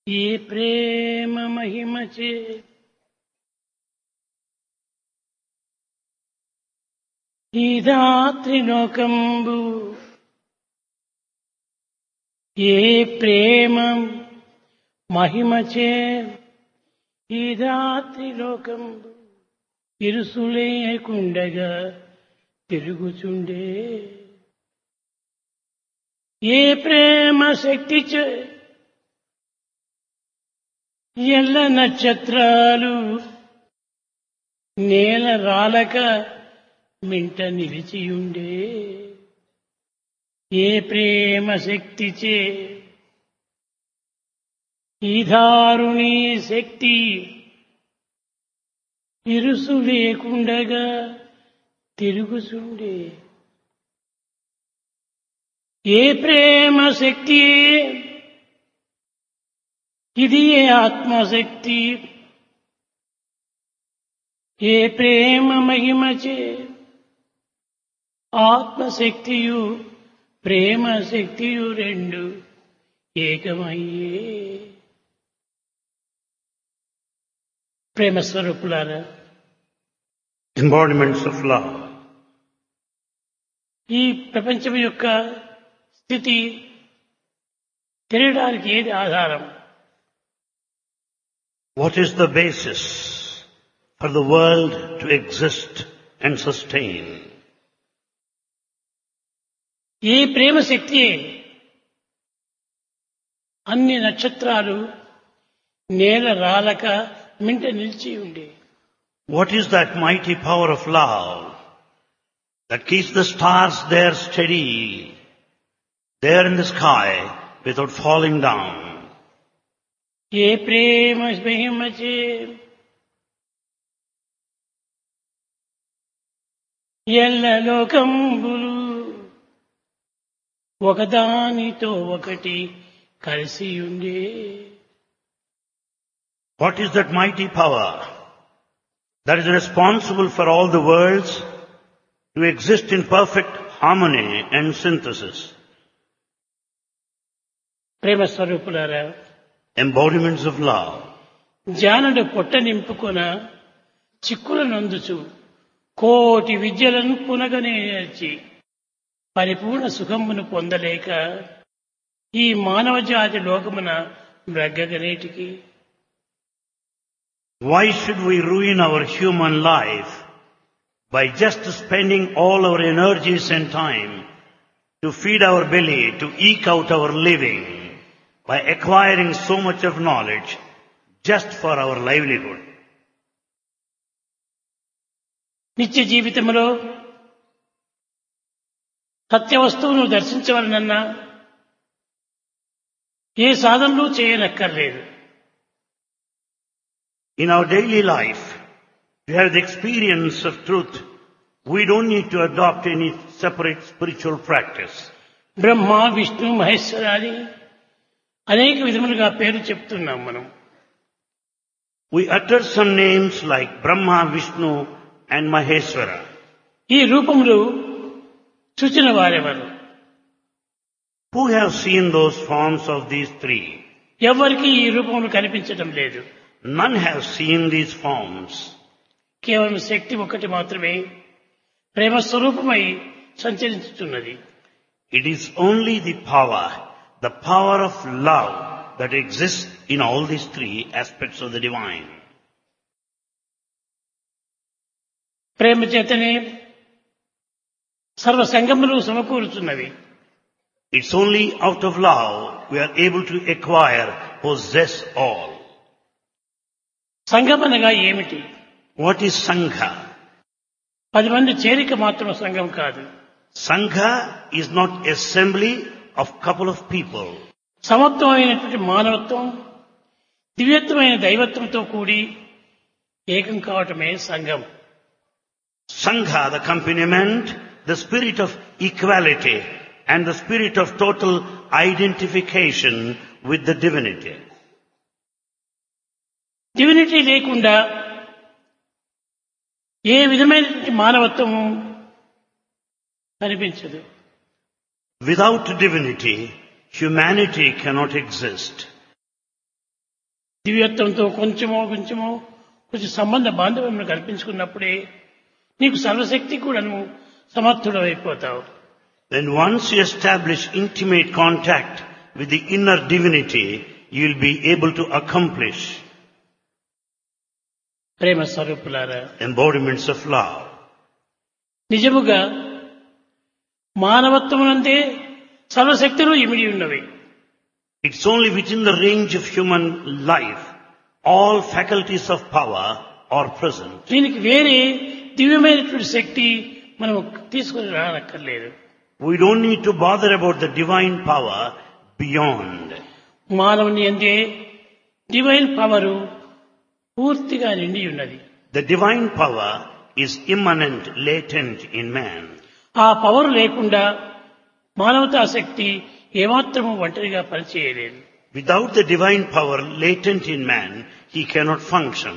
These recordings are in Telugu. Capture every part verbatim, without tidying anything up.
ఈ ప్రేమ మహిమచే ఈ రాత్రి లోకంబు ఏ ప్రేమ మహిమచే ఈ రాత్రి లోకంబు ఇరుసులేకుండగా తిరుగుచుండే ఏ ప్రేమ శక్తిచే ఎల్ల నక్షత్రాలు నేల రాలక మింట నిలిచియుండే ఏ ప్రేమ శక్తిచే ఈ దారుణీ శక్తి ఇరుసు లేకుండగా తిరుగుచుండే ఏ ప్రేమ శక్తి ఇది ఏ ఆత్మశక్తి ఏ ప్రేమ మహిమచే ఆత్మశక్తియు ప్రేమ శక్తియు రెండు ఏకమయ్యే ప్రేమ స్వరూపులారా, embodiments of love. ఈ ప్రపంచం యొక్క స్థితి తెలియడానికి ఏది ఆధారం? What is the basis for the world to exist and sustain? ఈ ప్రేమ శక్తి అన్ని నక్షత్రాలు నేల రాలక మింట నిలిచి ఉండే. What is that mighty power of love that keeps the stars there steady, there in the sky, without falling down? ఏ ప్రేమ మహిమచే ఎల్ల లోకంబులు ఒకదానితో ఒకటి కలిసి ఉండే. What is that mighty power that is responsible for all the worlds to exist in perfect harmony and synthesis? ప్రేమ స్వరూపులారా, Embodiments of love. జానుడు పొట్ట నింపుకొన చిక్కుల నందుచు కోటి విద్యలను పునగనే నేర్చి పరిపూర్ణ సుఖమును పొందలేక ఈ మానవ జాతి లోకమున బ్రగ్గగనేటికి. Why should we ruin our human life by just spending all our energies and time to feed our belly, to eke out our living, by acquiring so much of knowledge just for our livelihood? నిత్య జీవితంలో సత్య వస్తువును దర్శించవలనన్నా ఏ సాధనలు చేయనక్కర్లేదు. In our daily life, to have the experience of truth, we don't need to adopt any separate spiritual practice. Brahma Vishnu మహేశ్వరాని అనేక విధములుగా పేరు చెప్తున్నాం మనం. We utter some names like Brahma, Vishnu and Maheshwara. ఈ రూపములు చూచిన వారెవరు? Who have seen those forms of these three? ఎవరికి ఈ రూపములు కనిపించడం లేదు. None have seen these forms. కేవలం శక్తి ఒకటి మాత్రమే ప్రేమ స్వరూపమై సంచరించుతున్నది. It is only the power, the power of love that exists in all these three aspects of the divine. ప్రేమ చేతనే సర్వ సంగములు సమకూరుచున్నవి. It's only out of love we are able to acquire, possess all. సంఘం అనగా ఏమిటి? What is Sangha? పది మంది చేరిక మాత్రం సంఘం కాదు. Sangha is not assembly of couple of people. సమత్వమైనటువంటి మానవత్వం దివ్యత్వమైన దైవత్వంతో కూడి ఏకం కావటమే సంఘం. Sangha, the accompaniment, the spirit of equality and the spirit of total identification with the divinity. Divinity లేకుండా ఏ విధమైనటువంటి మానవత్వము కనిపించదు. Without divinity, humanity cannot exist. దివ్యత్వంతో కొంచెమో కొంచెమో కొంచెం సంబంధ బాంధవ్యం కల్పించుకున్నప్పుడే నీకు సర్వశక్తి కూడాను సమర్థుడైపోతావు. Then once you establish intimate contact with the inner divinity, you will be able to accomplish ప్రేమ స్వరూపులారా, embodiments of love. నిజముగా మానవత్వమునందే సర్వశక్తులు ఇమిడి ఉన్నవి. It's only within the range of human life all faculties of power are present. దీనికి వేరే దివ్యమైనటువంటి శక్తి మనం తీసుకుని రానక్కర్లేదు. We don't need to bother about the divine power beyond. మానవుని అందే డివైన్ పవరు పూర్తిగా నిండి ఉన్నది. The divine power is immanent, latent in man. ఆ పవర్ లేకుండా మానవతా శక్తి ఏమాత్రము ఒంటరిగా పనిచేయలేదు. Without the divine power latent in man, he cannot function.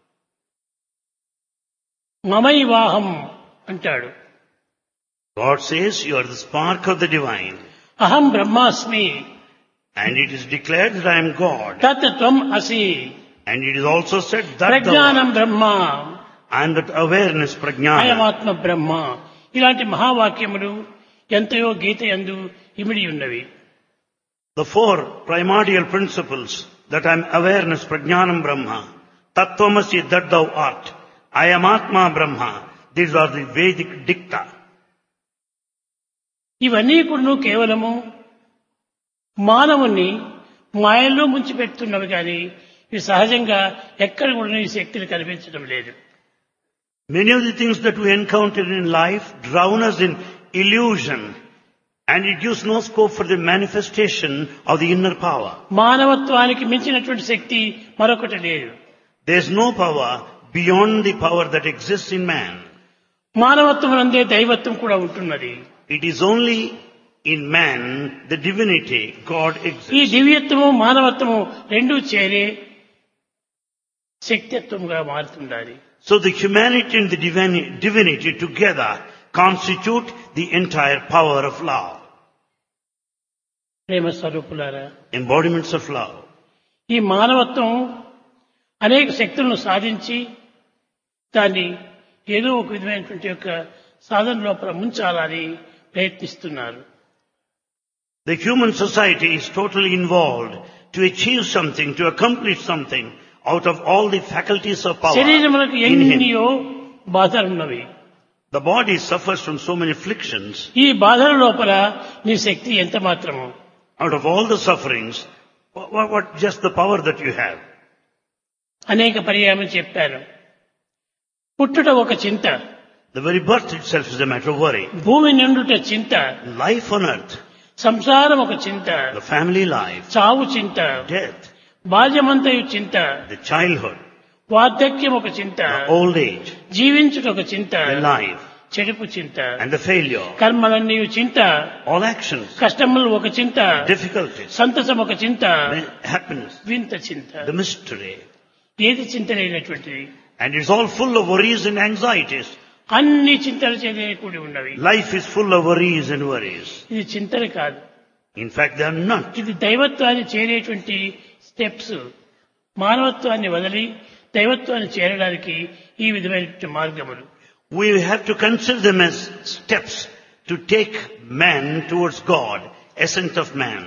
మమైవాహం అంటాడు. God says, you are the spark of the divine. అహం బ్రహ్మాస్మి, And it is declared that I am God. తత్ త్వం అసి, And it is also said that the ప్రజ్ఞానం బ్రహ్మ, I am that awareness, prajnana. అయమాత్మ బ్రహ్మ. ఇలాంటి మహావాక్యములు ఎంతయో గీత యందు ఇమిడి ఉన్నవి. The four primordial principles, that I am awareness, prajnanam brahma, tattvamasi that thou art, I am atma brahma, these are the Vedic dicta. ఇవన్నీ కూడా కేవలము మానవుని మాయల్లో ముంచిపెడుతున్నవి కానీ ఇవి సహజంగా ఎక్కడ కూడా ఈ శక్తిని కనిపించడం లేదు. Many of the things that we encounter in life drown us in illusion, and it gives no scope for the manifestation of the inner power. మానవత్వానికి మించినటువంటి శక్తి మరొకటి లేదు. There is no power beyond the power that exists in man. మానవత్వం నందే దైవత్వం కూడా ఉంటున్నది. It is only in man the divinity, God ఈ exists. దివ్యత్వము మానవత్వము రెండూ చేరే శక్తిత్వంగా మారుతుండాలి. So the humanity and the divini- divinity together constitute the entire power of love, ప్రేమ స్వరూపులారా, embodiments of love. ఈ మానవత్వం అనేక శక్తులను సాధించి దాన్ని ఏదో ఒక విధమైనటువంటి యొక్క సాధన లోపల ముంచాలని ప్రయత్నిస్తున్నారు. The human society is totally involved to achieve something, to accomplish something out of all the faculties of power శరీరములకు in him. ఎన్నో బాధలున్నవి. The body suffers from so many afflictions. ఈ బాధల లోపల నీ శక్తి ఎంత మాత్రము. Out of all the sufferings, what, what, what just the power that you have? అనేక పర్యాయం చెప్పాను. పుట్టుట ఒక చింత, The very birth itself is a matter of worry. భూమి నిండుట చింత, Life on earth, సంసారం ఒక చింత, the family life, చావు చింత, death, బాల్యమంతయు చింత, the childhood, వార్ధక్యం ఒక చింత, the old age, జీవించుట ఒక చింత, the life, చెడుపు చింత, and the failure. కర్మలన్నీ చింత, All actions, కష్టములు ఒక చింత, difficulties, సంతసం ఒక చింత, happiness, వింత చింత. the mystery. ఏది చింత లేనటువంటిది? And it's all full of worries and anxieties. అన్ని చింతలు చేతే కూడి ఉన్నవి. Life is full of worries and worries. ఇది చింతలు కాదు, In fact, they are not. ఇది దైవత్వాన్ని చేరేటువంటి స్టెప్స్. మానవత్వాన్ని వదిలి దైవత్వాన్ని చేరడానికి ఈ విధమైన మార్గములు. We have to consider them as steps to take man towards God, essence of man.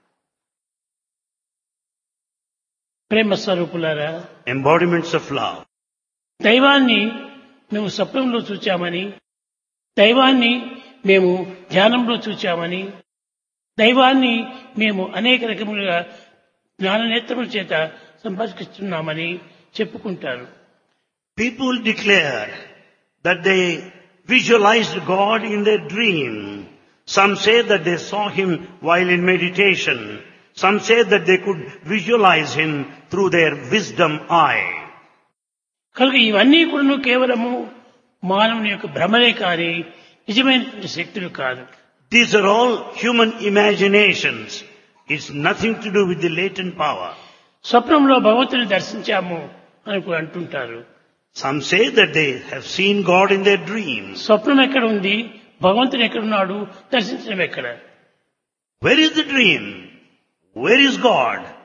ప్రేమ స్వరూపులారా, Embodiments of love. దైవాన్ని మేము స్వప్నంలో చూచామని, దైవాన్ని మేము ధ్యానంలో చూచామని, దైవాన్ని మేము అనేక రకములుగా జ్ఞాననేత్రముల చేత సంపర్కిస్తున్నామని చెప్పుకుంటారు. People declare that they visualized God in their dream. Some say that they saw him while in meditation. Some say that they could visualize him through their wisdom eye. కనుక ఇవన్నీ కూడా కేవలము మానవుని యొక్క భ్రమలే కానీ నిజమైనటువంటి శక్తులు కాదు. These are all human imaginations. It's nothing to do with the latent power. స్వప్నంలో భగవంతుని దర్శించాము అని కూడా అంటుంటారు. Some say that they have seen God in their dreams. స్వప్నం ఎక్కడ ఉంది, భగవంతుడు ఎక్కడున్నాడు, దర్శించడం ఎక్కడ? Where is the dream? Where is God? What is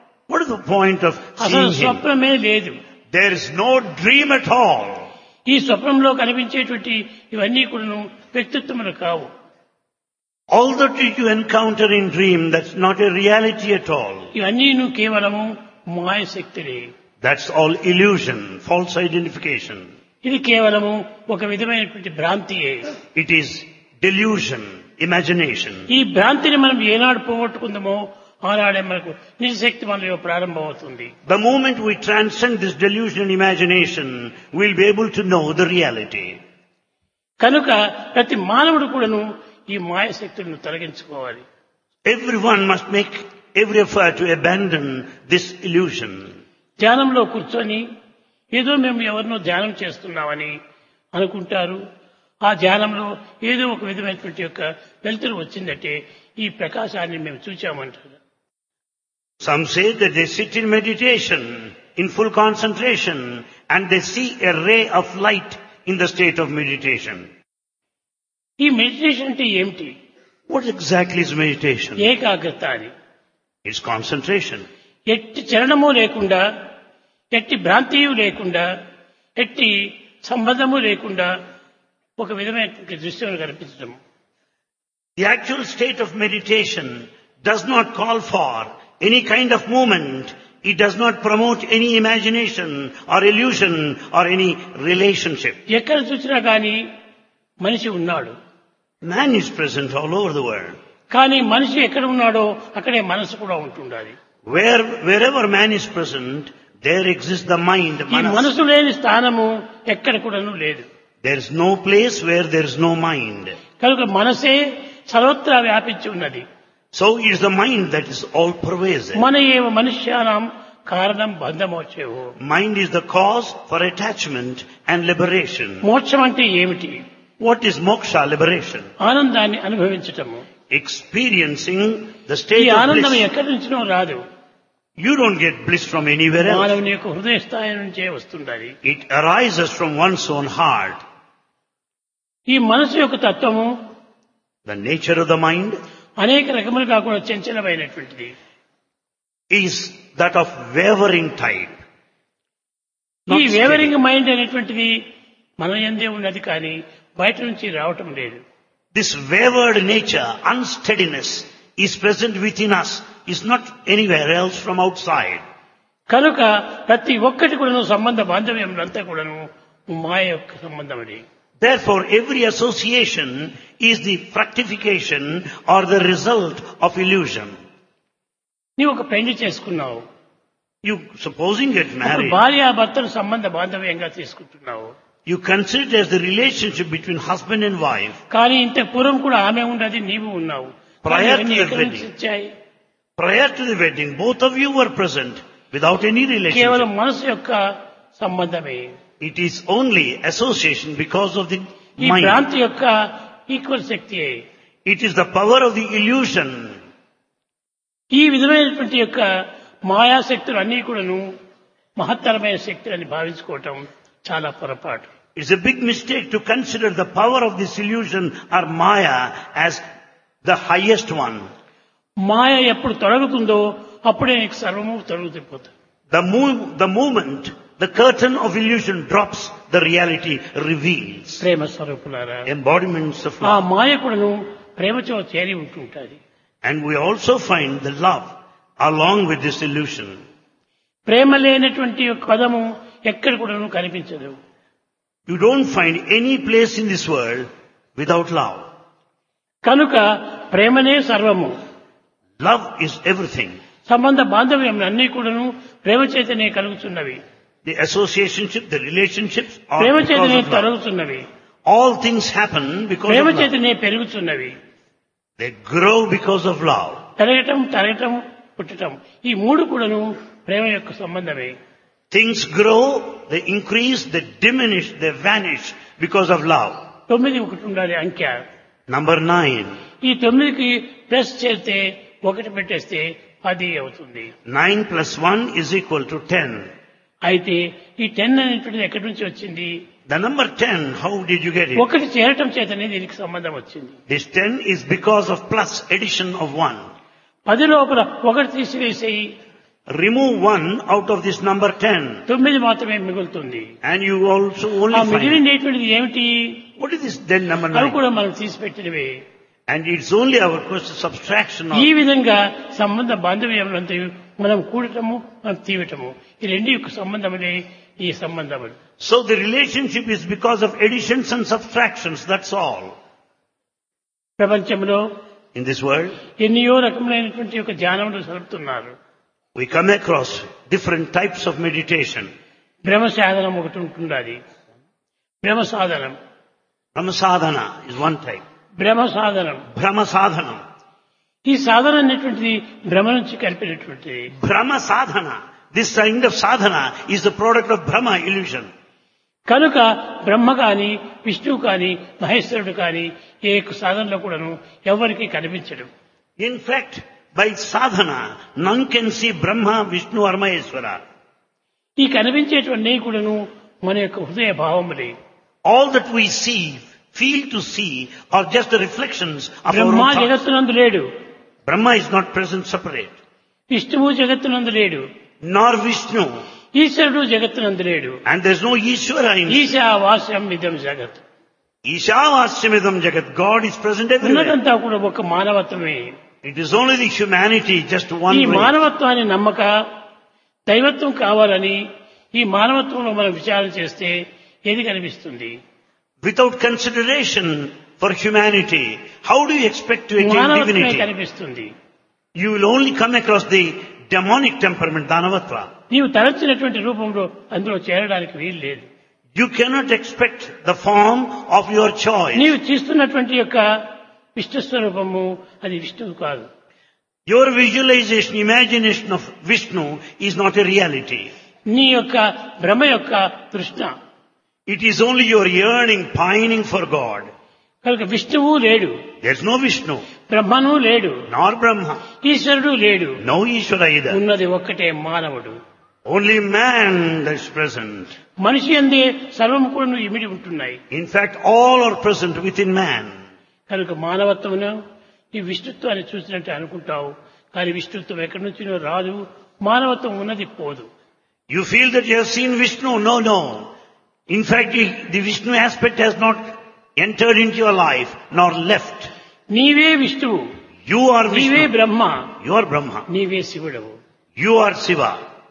is the point of అసలు seeing him? స్వప్నమే లేదు. There is no dream at all. ఈ స్వప్నంలో కనిపించేటువంటి ఇవన్నీ కూడా వ్యక్తిత్వములు కావు. All that you encounter in dream, that's not a reality at all. ఇవన్నీ కేవలము మాయ శక్తులే. That's all illusion, false identification. ఇది కేవలము ఒక విధమైనటువంటి భ్రాంతియే. It is delusion, imagination. ఈ భ్రాంతిని మనం ఏనాడు పోగొట్టుకుందామో ఆనాడే మనకు నిజశక్తి మనలో ప్రారంభమవుతుంది. The moment we transcend this delusion and imagination, we'll be able to know the reality. కనుక ప్రతి మానవుడు కూడాను ఈ మాయ శక్తులను తొలగించుకోవాలి. Everyone must make every effort to abandon this illusion. ధ్యానంలో కూర్చొని ఏదో మేము ఎవరినో ధ్యానం చేస్తున్నామని అనుకుంటారు. ఆ ధ్యానంలో ఏదో ఒక విధమైనటువంటి యొక్క వెలుతురు వచ్చిందంటే ఈ ప్రకాశాన్ని మేము చూచామంటారు. Some say that they sit in meditation, in full concentration, and they see a ray of light in the state of meditation. ఈ మెడిటేషన్ అంటే ఏమిటి? What exactly is meditation? ఏకాగ్రత అని. It's concentration. ఎట్టి చలనము లేకుండా, ఎట్టి భ్రాంతియు లేకుండా, ఎట్టి సంబంధము లేకుండా ఒక విధమైనటువంటి దృశ్యం కనిపించడం. The actual state of meditation does not call for any kind of movement. It does not promote any imagination or illusion or any relationship. ఎక్కడ చూసినా కానీ మనిషి ఉన్నాడు. Man is present all over the world. కానీ మనిషి ఎక్కడ ఉన్నాడో అక్కడే మనసు కూడా ఉంటుండాలి. Where, wherever man is present, there exists the mind. ఈ మనసు లేని స్థానము ఎక్కడ కూడాను లేదు. There is no place where there is no mind. కనుక మనసే సర్వత్రా వ్యాపించి ఉన్నది. So it is the mind that is all pervasive. మన ఏవ మనుష్యానాం కారణం బంధమోక్షేవో. Mind is the cause for attachment and liberation. మోక్షం అంటే ఏమిటి? What is moksha, liberation? ఆనందాన్ని అనుభవించటము. Experiencing the ఈ state of ఆనందం bliss. ఎక్కడి నుంచినో రాదు. You don't get bliss from anywhere else. మానవుని యొక్క హృదయ స్థాయి నుంచే వస్తుండాలి. It arises from one's own heart. ఈ మనసు యొక్క తత్వము, The nature of the mind అనేక రకములుగా కూడా చంచలమైనటువంటిది. is that of wavering type. ఈ Not వేవరింగ్ మైండ్ అనేటువంటిది మన యందే ఉన్నది కానీ బయట నుంచి రావటం లేదు. This wavered nature, unsteadiness, is present within us, is not anywhere else from outside. కనుక ప్రతి ఒక్కటి కూడాను సంబంధ బాంధవ్యములంతా కూడాను మాయ యొక్క సంబంధమని. Therefore, every association is the fructification or the result of illusion. నీవు ఒక పెళ్లి చేసుకున్నావు. You, supposing get married, భార్యాభర్తలు సంబంధ బాంధవ్యంగా తీసుకుంటున్నావు. you consider it as the relationship between husband and wife. కానీ ఇంత పూర్వం కూడా ఆమె ఉండదు, నీవు ఉన్నావు. Prior to ఇవన్నీ the ఎక్కడి నుంచి wedding. వచ్చాయి? Prior to the wedding, both of you were present without any కేవలం relationship. మనసు యొక్క సంబంధమే. It is only association because of the ఈ mind. భ్రాంతి యొక్క ఈక్వల్ శక్తియే. It is the power of the illusion. ఈ విధమైనటువంటి యొక్క మాయాశక్తులు అన్నీ కూడాను మహత్తరమైన శక్తులని భావించుకోవటం చాలా పొరపాటు. It's a big mistake to consider the power of this illusion or Maya as the highest one. మాయ ఎప్పుడు తొలగుతుందో అప్పుడే నీకు సర్వము తొలగిపోతుంది. The, move, the moment the curtain of illusion drops, the reality reveals. ప్రేమ స్వరూపులారా, Embodiments of ఆ love. మాయ కూడాను ప్రేమతో చేరి ఉంటుంటుంది. And we also find the love along with this illusion. ప్రేమ లేనటువంటి ఒక పదము ఎక్కడ కూడాను కనిపించదు. You don't find any place in this world without love. కనుక ప్రేమనే సర్వము. Love is everything. సంబంధ బాంధవ్యం అన్నీ కూడాను ప్రేమ చేతనే కలుగుతున్నవి. The associationship, the relationships are Prema because చేతనే of love. తొలగుతున్నవి. All things happen because Prema of love. చేతనే పెరుగుతున్నవి. They grow because of love. పెరగటం, తరగటం, పుట్టటం, ఈ మూడు కూడాను ప్రేమ యొక్క సంబంధమే. Things grow, they increase, they diminish, they vanish because of love. తొమ్మిది ఒకటి ఉండాలి అంకె. Number nine. ఈ తొమ్మిదికి ప్లస్ చేస్తే ఒకటి పెట్టేస్తే పది అవుతుంది. Nine plus one is equal to ten. అయితే ఈ టెన్ అనేటువంటిది ఎక్కడి నుంచి వచ్చింది? The number ten, how did you get it? ఒకటి చేరటం చేతనే దీనికి సంబంధం వచ్చింది. This ten is because of plus addition of one. పది లోపల ఒకటి తీసివేసి Remove one out of this number ten, తొమ్మిది మాత్రమే మిగులుతుంది. and you also ఆ only find. మిగిలినటువంటిది ఏమిటి? What is this then number అవి nine? కూడా మనం తీసిపెట్టినవే. And it's only our question subtraction ఈ of. విధంగా సంబంధ బాంధవ్యములంతా మనం కూడటము మనం తీయటము ఈ రెండు యొక్క సంబంధములే ఈ సంబంధములు. So the relationship is because of additions and subtractions, that's all. ప్రపంచంలో In this world, ఎన్నో రకములైనటువంటి యొక్క ధ్యానములు జరుపుతున్నారు. we come across different types of meditation. భ్రమ సాధనం ఒకటి ఉంటున్నది. భ్రమ సాధనం Brahma sadhana is one type. భ్రమ సాధనం Brahma sadhana. ఈ సాధన అనేటువంటిది భ్రమ నుంచి కలిపినటువంటిది. Brahma sadhana. This kind of sadhana is the product of Brahma illusion. కనుక బ్రహ్మ కాని విష్ణువు కాని మహేశ్వరుడు కాని ఏ యొక్క సాధనలో కూడాను ఎవరికి కనిపించడు. In fact, by sadhana, none can see Brahma, Vishnu or Maheshwara. ఈ కనిపించేటువంటి కూడాను మన యొక్క హృదయ భావములే. All that we see, feel to see, are just the reflections of our Brahma own thoughts. జగత్తునందు లేడు, Brahma is not present separate, విష్ణువు జగత్తునందు లేడు, nor Vishnu, ఈశ్వరుడు జగత్తునందు లేడు. and there is no Ishvara in ఈశావాస్యం ఇదం జగత్. Ishavasyamitam Jagat. God is present everywhere. ఉన్నదంతా కూడా ఒక మానవత్వమే. It is only the humanity, just one ఈ way. మానవత్వాన్ని నమ్మక దైవత్వం కావాలని ఈ మానవత్వంలో మనం విచారణ చేస్తే ఏది కనిపిస్తుంది? Without consideration for humanity, how do you expect to attain మానవత్వమే divinity? కనిపిస్తుంది. You will only come across the demonic temperament, Danavatva. నీవు తలచినటువంటి రూపంలో అందులో చేరడానికి వీలు లేదు. You cannot expect the form of your choice. నీవు చూస్తున్నటువంటి యొక్క విష్ణు స్వరూపము అది విష్ణువు కాదు. Your visualization, imagination of Vishnu is not a reality. నీ యొక్క భ్రమ యొక్క తృష్ణ. It is only your yearning, pining for God. కనుక విష్ణువు లేడు, There's no Vishnu, బ్రహ్మను లేడు, nor Brahma, ఈశ్వరుడు లేడు. no Ishvara either. ఉన్నది ఒక్కటే మానవుడు. Only man that is present. మనిషి అందే సర్వము కూడా ఇమిడి ఉంటున్నాయి. In fact, all are present within man. కనుక మానవత్వమును ఈ విష్ణుత్వాన్ని చూసినట్టు అనుకుంటావు, కానీ విష్ణుత్వం ఎక్కడి నుంచినో రాదు, మానవత్వం ఉన్నది పోదు. You feel that you have seen Vishnu? No, no. In fact, the the Vishnu aspect has not entered into your life, nor left. నీవే విష్ణువు, You are నీవే Vishnu. Brahma, You are Brahma. నీవే శివుడవు. You are Shiva.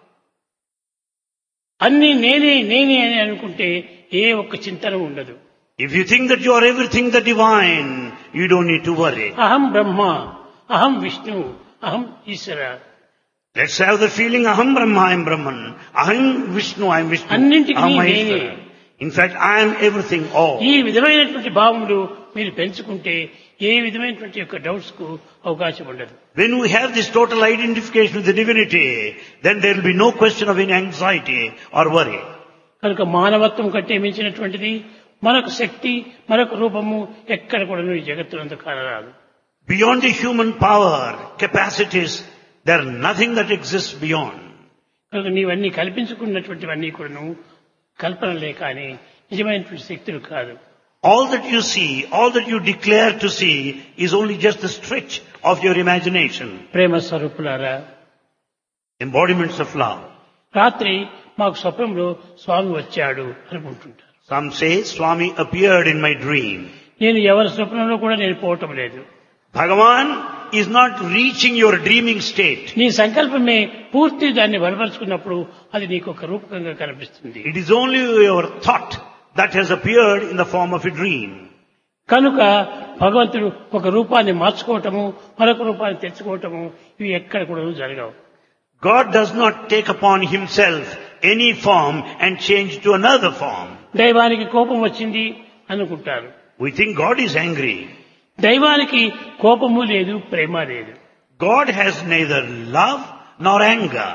అన్ని నేనే నేనే అని అనుకుంటే ఏ ఒక్క చింతన ఉండదు. If you think that you are everything the divine, you don't need to worry. అహం బ్రహ్మ, అహం విష్ణు, అహం ఈశ్వర. Let's have the feeling, Aham Brahma, I am Brahman. Aham Vishnu, I am Vishnu. అన్నింటికి Aham నేనే. Maheshwara. In fact, I am everything, all. ఈ విధమైనటువంటి భావములు మీరు పెంచుకుంటే ఏ విధమైనటువంటి యొక్క డౌట్స్ కు అవకాశం ఉండదు. When we have this total identification with the divinity, then there will be no question of any anxiety or worry. కనుక మానవత్వం కంటే మించినటువంటిది మనకు శక్తి, మనకు రూపము ఎక్కడ కూడా ఈ జగత్తునందు కానరాదు. Beyond the human power, capacities, there is nothing that exists beyond. కనుక నీవన్నీ కల్పించుకున్నటువంటివన్నీ కూడాను కల్పనలే కానీ నిజమైనటువంటి శక్తులు కాదు. All that you see, all that you declare to see is only just the stretch of your imagination. ప్రేమ స్వరూపులారా, Embodiments of love. రాత్రి మాకు స్వప్నంలో స్వామి వచ్చాడు అనుకుంటుంటారు. Some say, Swami appeared in my dream. నేను ఎవరి స్వప్నంలో కూడా నేను పోవటం లేదు. Bhagavan is not reaching your dreaming state. నీ సంకల్పమే పూర్తి దాన్ని బలపరుచుకున్నప్పుడు అది నీకు ఒక రూపకంగా కనిపిస్తుంది. It is only your thought that has appeared in the form of a dream. కనుక భగవంతుడు ఒక రూపాన్ని మార్చుకోవటము, మరొక రూపాన్ని తెచ్చుకోవటము ఇవి ఎక్కడ కూడా జరగవు. God does not take upon himself any form and change to another form. దైవానికి కోపం వచ్చింది అనుకుంటారు. We think God is angry. దైవానికి కోపము లేదు, ప్రేమ లేదు. God has neither love nor anger.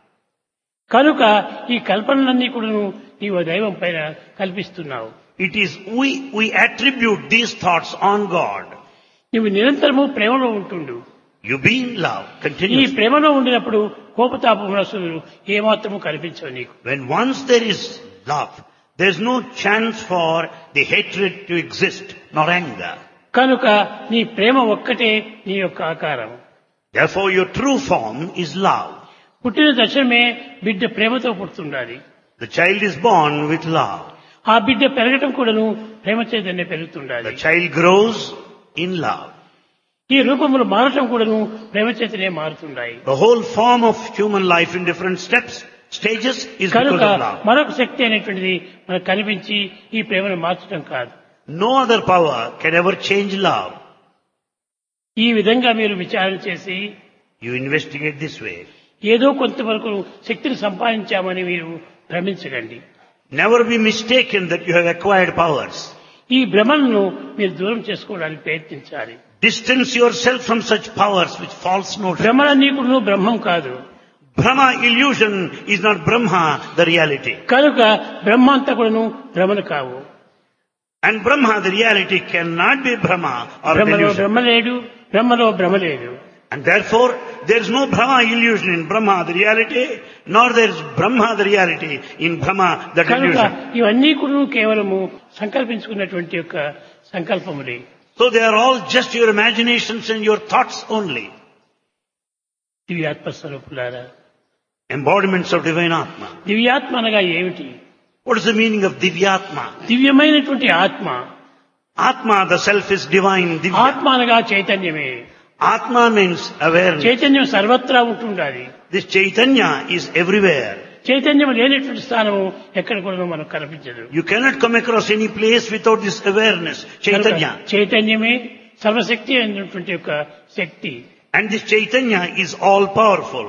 కనుక ఈ కల్పనలన్నీ కూడా నీవు దైవం పైన కల్పిస్తున్నావు. It is we, we attribute these thoughts on God. నువ్వు నిరంతరము ప్రేమలో ఉంటుండు. You be in love ఈ continuously. ప్రేమలో ఉండినప్పుడు కోపతాప మనస్సులు ఏమాత్రము కనిపించవు నీకు. When once there is love, there is no chance for the hatred to exist, nor anger. కనుక నీ ప్రేమ ఒక్కటే నీ యొక్క ఆకారం. Therefore your true form is love. పుట్టిన తక్షణమే బిడ్డ ప్రేమతో పుడుతుండాలి. The child is born with love. ఆ బిడ్డ పెరగటం కూడాను ప్రేమ చేతనే పెరుగుతుండాలి. The child grows in love. ఈ రూపములు మారటం కూడాను ప్రేమ చేతనే మారుతుండాయి. The whole form of human life in different steps, stages is because కనుక of love. మరొక శక్తి అనేటువంటిది మనకు కనిపించి ఈ ప్రేమను మార్చడం కాదు. No other power can ever change love. ఈ విధంగా మీరు విచారణ చేసి You investigate this way. ఏదో కొంతవరకు శక్తిని సంపాదించామని మీరు భ్రమించకండి. Never be mistaken that you have acquired powers. ఈ భ్రమలను మీరు దూరం చేసుకోవడానికి ప్రయత్నించాలి. Distance yourself from such powers which false notion. భ్రమలన్నీ కూడా బ్రహ్మం కాదు. Brahma illusion is not Brahma, the reality. కనుక బ్రహ్మ అంతా కూడాను భ్రమలు కావు. And Brahma, the reality, cannot be Brahma or బ్రహ్మలో delusion. బ్రహ్మ లేడు, బ్రహ్మలో భ్రమ లేదు. And therefore, there is no Brahma illusion in Brahma, the reality, nor there is Brahma, the reality, in Brahma, the కనుక delusion. ఇవన్నీ కూడా కేవలము సంకల్పించుకున్నటువంటి యొక్క సంకల్పములే. So they are all just your imaginations and your thoughts only. దివ్యాత్మ స్వరూపులారా, Embodiments of divine Atma. దివ్యాత్మ అనగా ఏమిటి? What is the meaning of Divyatma? దివ్యమైనటువంటి ఆత్మ. Atma, the self is divine. Divya. ఆత్మ అనగా చైతన్యమే. Atma means awareness. చైతన్యం సర్వత్రా ఉంటుండాలి. This Chaitanya is everywhere. చైతన్యం లేనటువంటి స్థానము ఎక్కడ కూడా మనకు కనిపించదు. You cannot come across any place without this awareness. Chaitanya. కనుక చైతన్యమే సర్వశక్తి అయినటువంటి యొక్క శక్తి. And this Chaitanya is all powerful.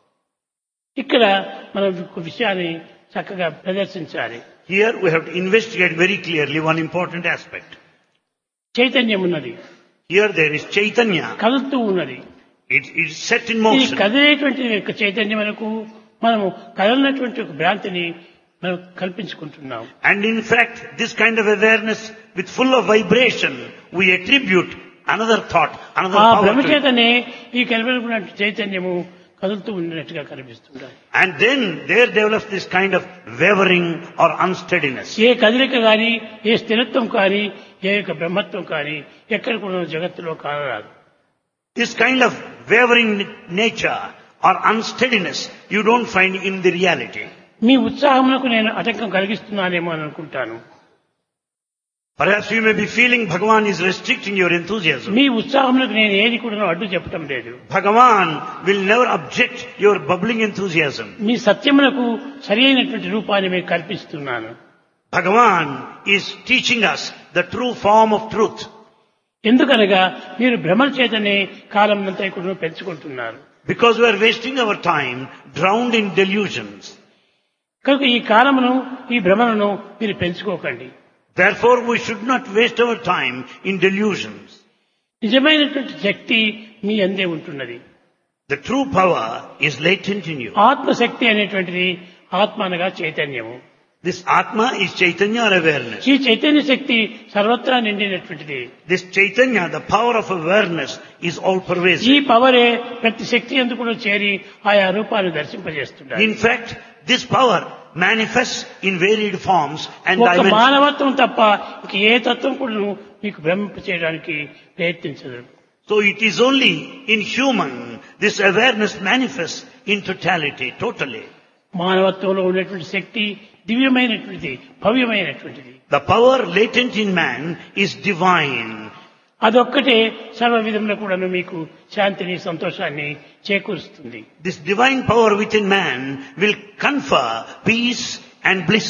ఇక్కడ మనం ఒక విషయాన్ని చక్కగా ప్రదర్శించాలి. Here we have to investigate very clearly one important aspect. చైతన్యం ఉన్నది, Here there is Chaitanya. కదులుతూ ఉన్నది. It is set in ఈ motion. కదిలేటువంటి యొక్క చైతన్యమునకు మనము కదలనటువంటి ఒక భ్రాంతిని మనం కల్పించుకుంటున్నాం. And in fact, this kind of awareness with full of vibration, we attribute another thought, another ఆ power భ్రమ to it. చేతనే ఈ కలవలకున్న చైతన్యము కదులుతూ ఉన్నట్టుగా కనిపిస్తుంటాయి. And then there develops this kind of wavering or unsteadiness. ఏ కదలిక కానీ, ఏ స్థిరత్వం కానీ, ఏ యొక్క బ్రహ్మత్వం కానీ ఎక్కడ కూడా జగత్తులో కానరాదు. This kind of wavering nature or unsteadiness you don't find in the reality. మీ ఉత్సాహమునకు నేను ఆటంకం కలిగిస్తున్నానేమో అని అనుకుంటాను. Perhaps you may be feeling Bhagavan is restricting your enthusiasm. మీ ఉత్సాహమునకు నేను ఏది కూడా అడ్డు చెప్పటం లేదు. Bhagavan will never object your bubbling enthusiasm. మీ సత్యమునకు సరి అయినటువంటి రూపాన్ని మీకు కల్పిస్తున్నాను. Bhagavan is teaching us the true form of truth. ఎందుకనగా మీరు భ్రమల చేతనే కాలం అంతా కూడా పెంచుకుంటున్నారు. Because we are wasting our time drowned in delusions. కనుక ఈ కాలమును, ఈ భ్రమలను మీరు పెంచుకోకండి. Therefore we should not waste our time in delusions. నిజమైనటువంటి శక్తి మీ అందే ఉంటున్నది. The true power is latent in you. ఆత్మశక్తి అనేటువంటిది ఆత్మ అనగా చైతన్యము. This Atma is Chaitanya or awareness. ఈ చైతన్య శక్తి సర్వత్రా నిండినటువంటిది. This Chaitanya, the power of awareness, is all ఈ pervasive. పవరే ప్రతి శక్తి ఎందుకు కూడా చేరి ఆయా రూపాన్ని దర్శింపజేస్తుంటారు. In fact, this power manifests in varied forms and ఒక dimensions. మానవత్వం తప్ప ఇంక ఏ తత్వం కూడా మీకు భ్రమింప చేయడానికి ప్రయత్నించదు. So it is only in human this awareness manifests in totality, totally. మానవత్వంలో ఉన్నటువంటి శక్తి దివ్యమైనటువంటిది, భవ్యమైనటువంటిది. The power latent in man is divine. అదొక్కటే సర్వ విధంలో కూడా మీకు శాంతిని, సంతోషాన్ని చేకూరుస్తుంది. This divine power within man will confer peace and bliss.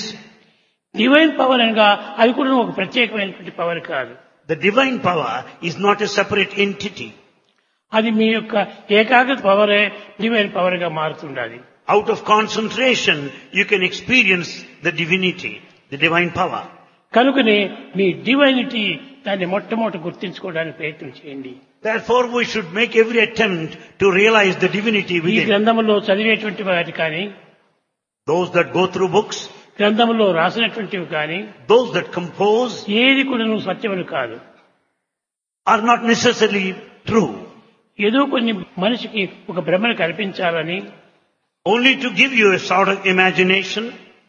Divine power అనగా అది కూడా ఒక ప్రత్యేకమైనటువంటి పవర్ కాదు. The divine power is not a separate entity. అది మీ యొక్క ఏకాగ్రత పవరే డివైన్ పవర్ గా మారుతుండాలి. Out of concentration, you can experience the divinity, the divine power. కనుకనే మీ డివైనిటీ దాన్ని మొట్టమొదటి గుర్తించుకోవడానికి ప్రయత్నం చేయండి. Therefore, we should make every attempt to realize the divinity ఈ within. గ్రంథములో చదివేటువంటి వాటి కానీ, Those that go through books, గ్రంథములో రాసినటువంటివి కానీ, those that compose ఏది కూడా నువ్వు సత్యములు కాదు. are not necessarily true. ఏదో కొన్ని మనిషికి ఒక భ్రమను కల్పించాలని, Only to give you a sort of imagination,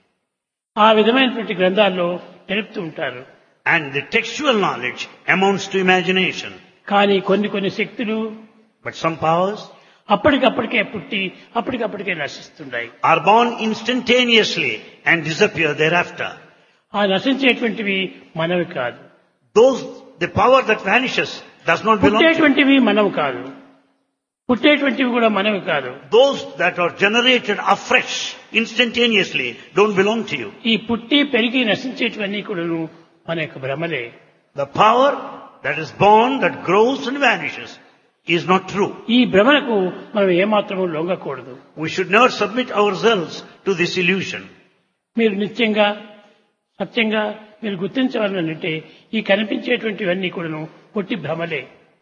ఆ విధమైనటువంటి గ్రంథాల్లో తెలుపుతూ ఉంటారు. and the textual knowledge amounts to imagination. కానీ కొన్ని కొన్ని శక్తులు But some powers, అప్పటికప్పటికే పుట్టి అప్పటికప్పటికే నశిస్తున్నాయి. are born instantaneously and disappear thereafter. ఆ నశించేటువంటివి మనవి కాదు. Those, the power that vanishes does not belong to you. పుట్టేటువంటివి మనవి కాదు. పుట్టేటువంటివి కూడా మనవి కాదు. Those that are generated afresh, instantaneously, don't belong to you. ఈ పుట్టి పెరిగి నశించేటివన్నీ కూడా మన యొక్క భ్రమలే. The power that is born, that grows and vanishes is not true. ఈ భ్రమలకు మనం ఏమాత్రము లొంగకూడదు. We should never submit ourselves to this illusion. మీరు నిత్యంగా సత్యంగా మీరు గుర్తించవాలంటే ఈ కనిపించేటువంటివన్నీ కూడాను పొట్టి భ్రమలే.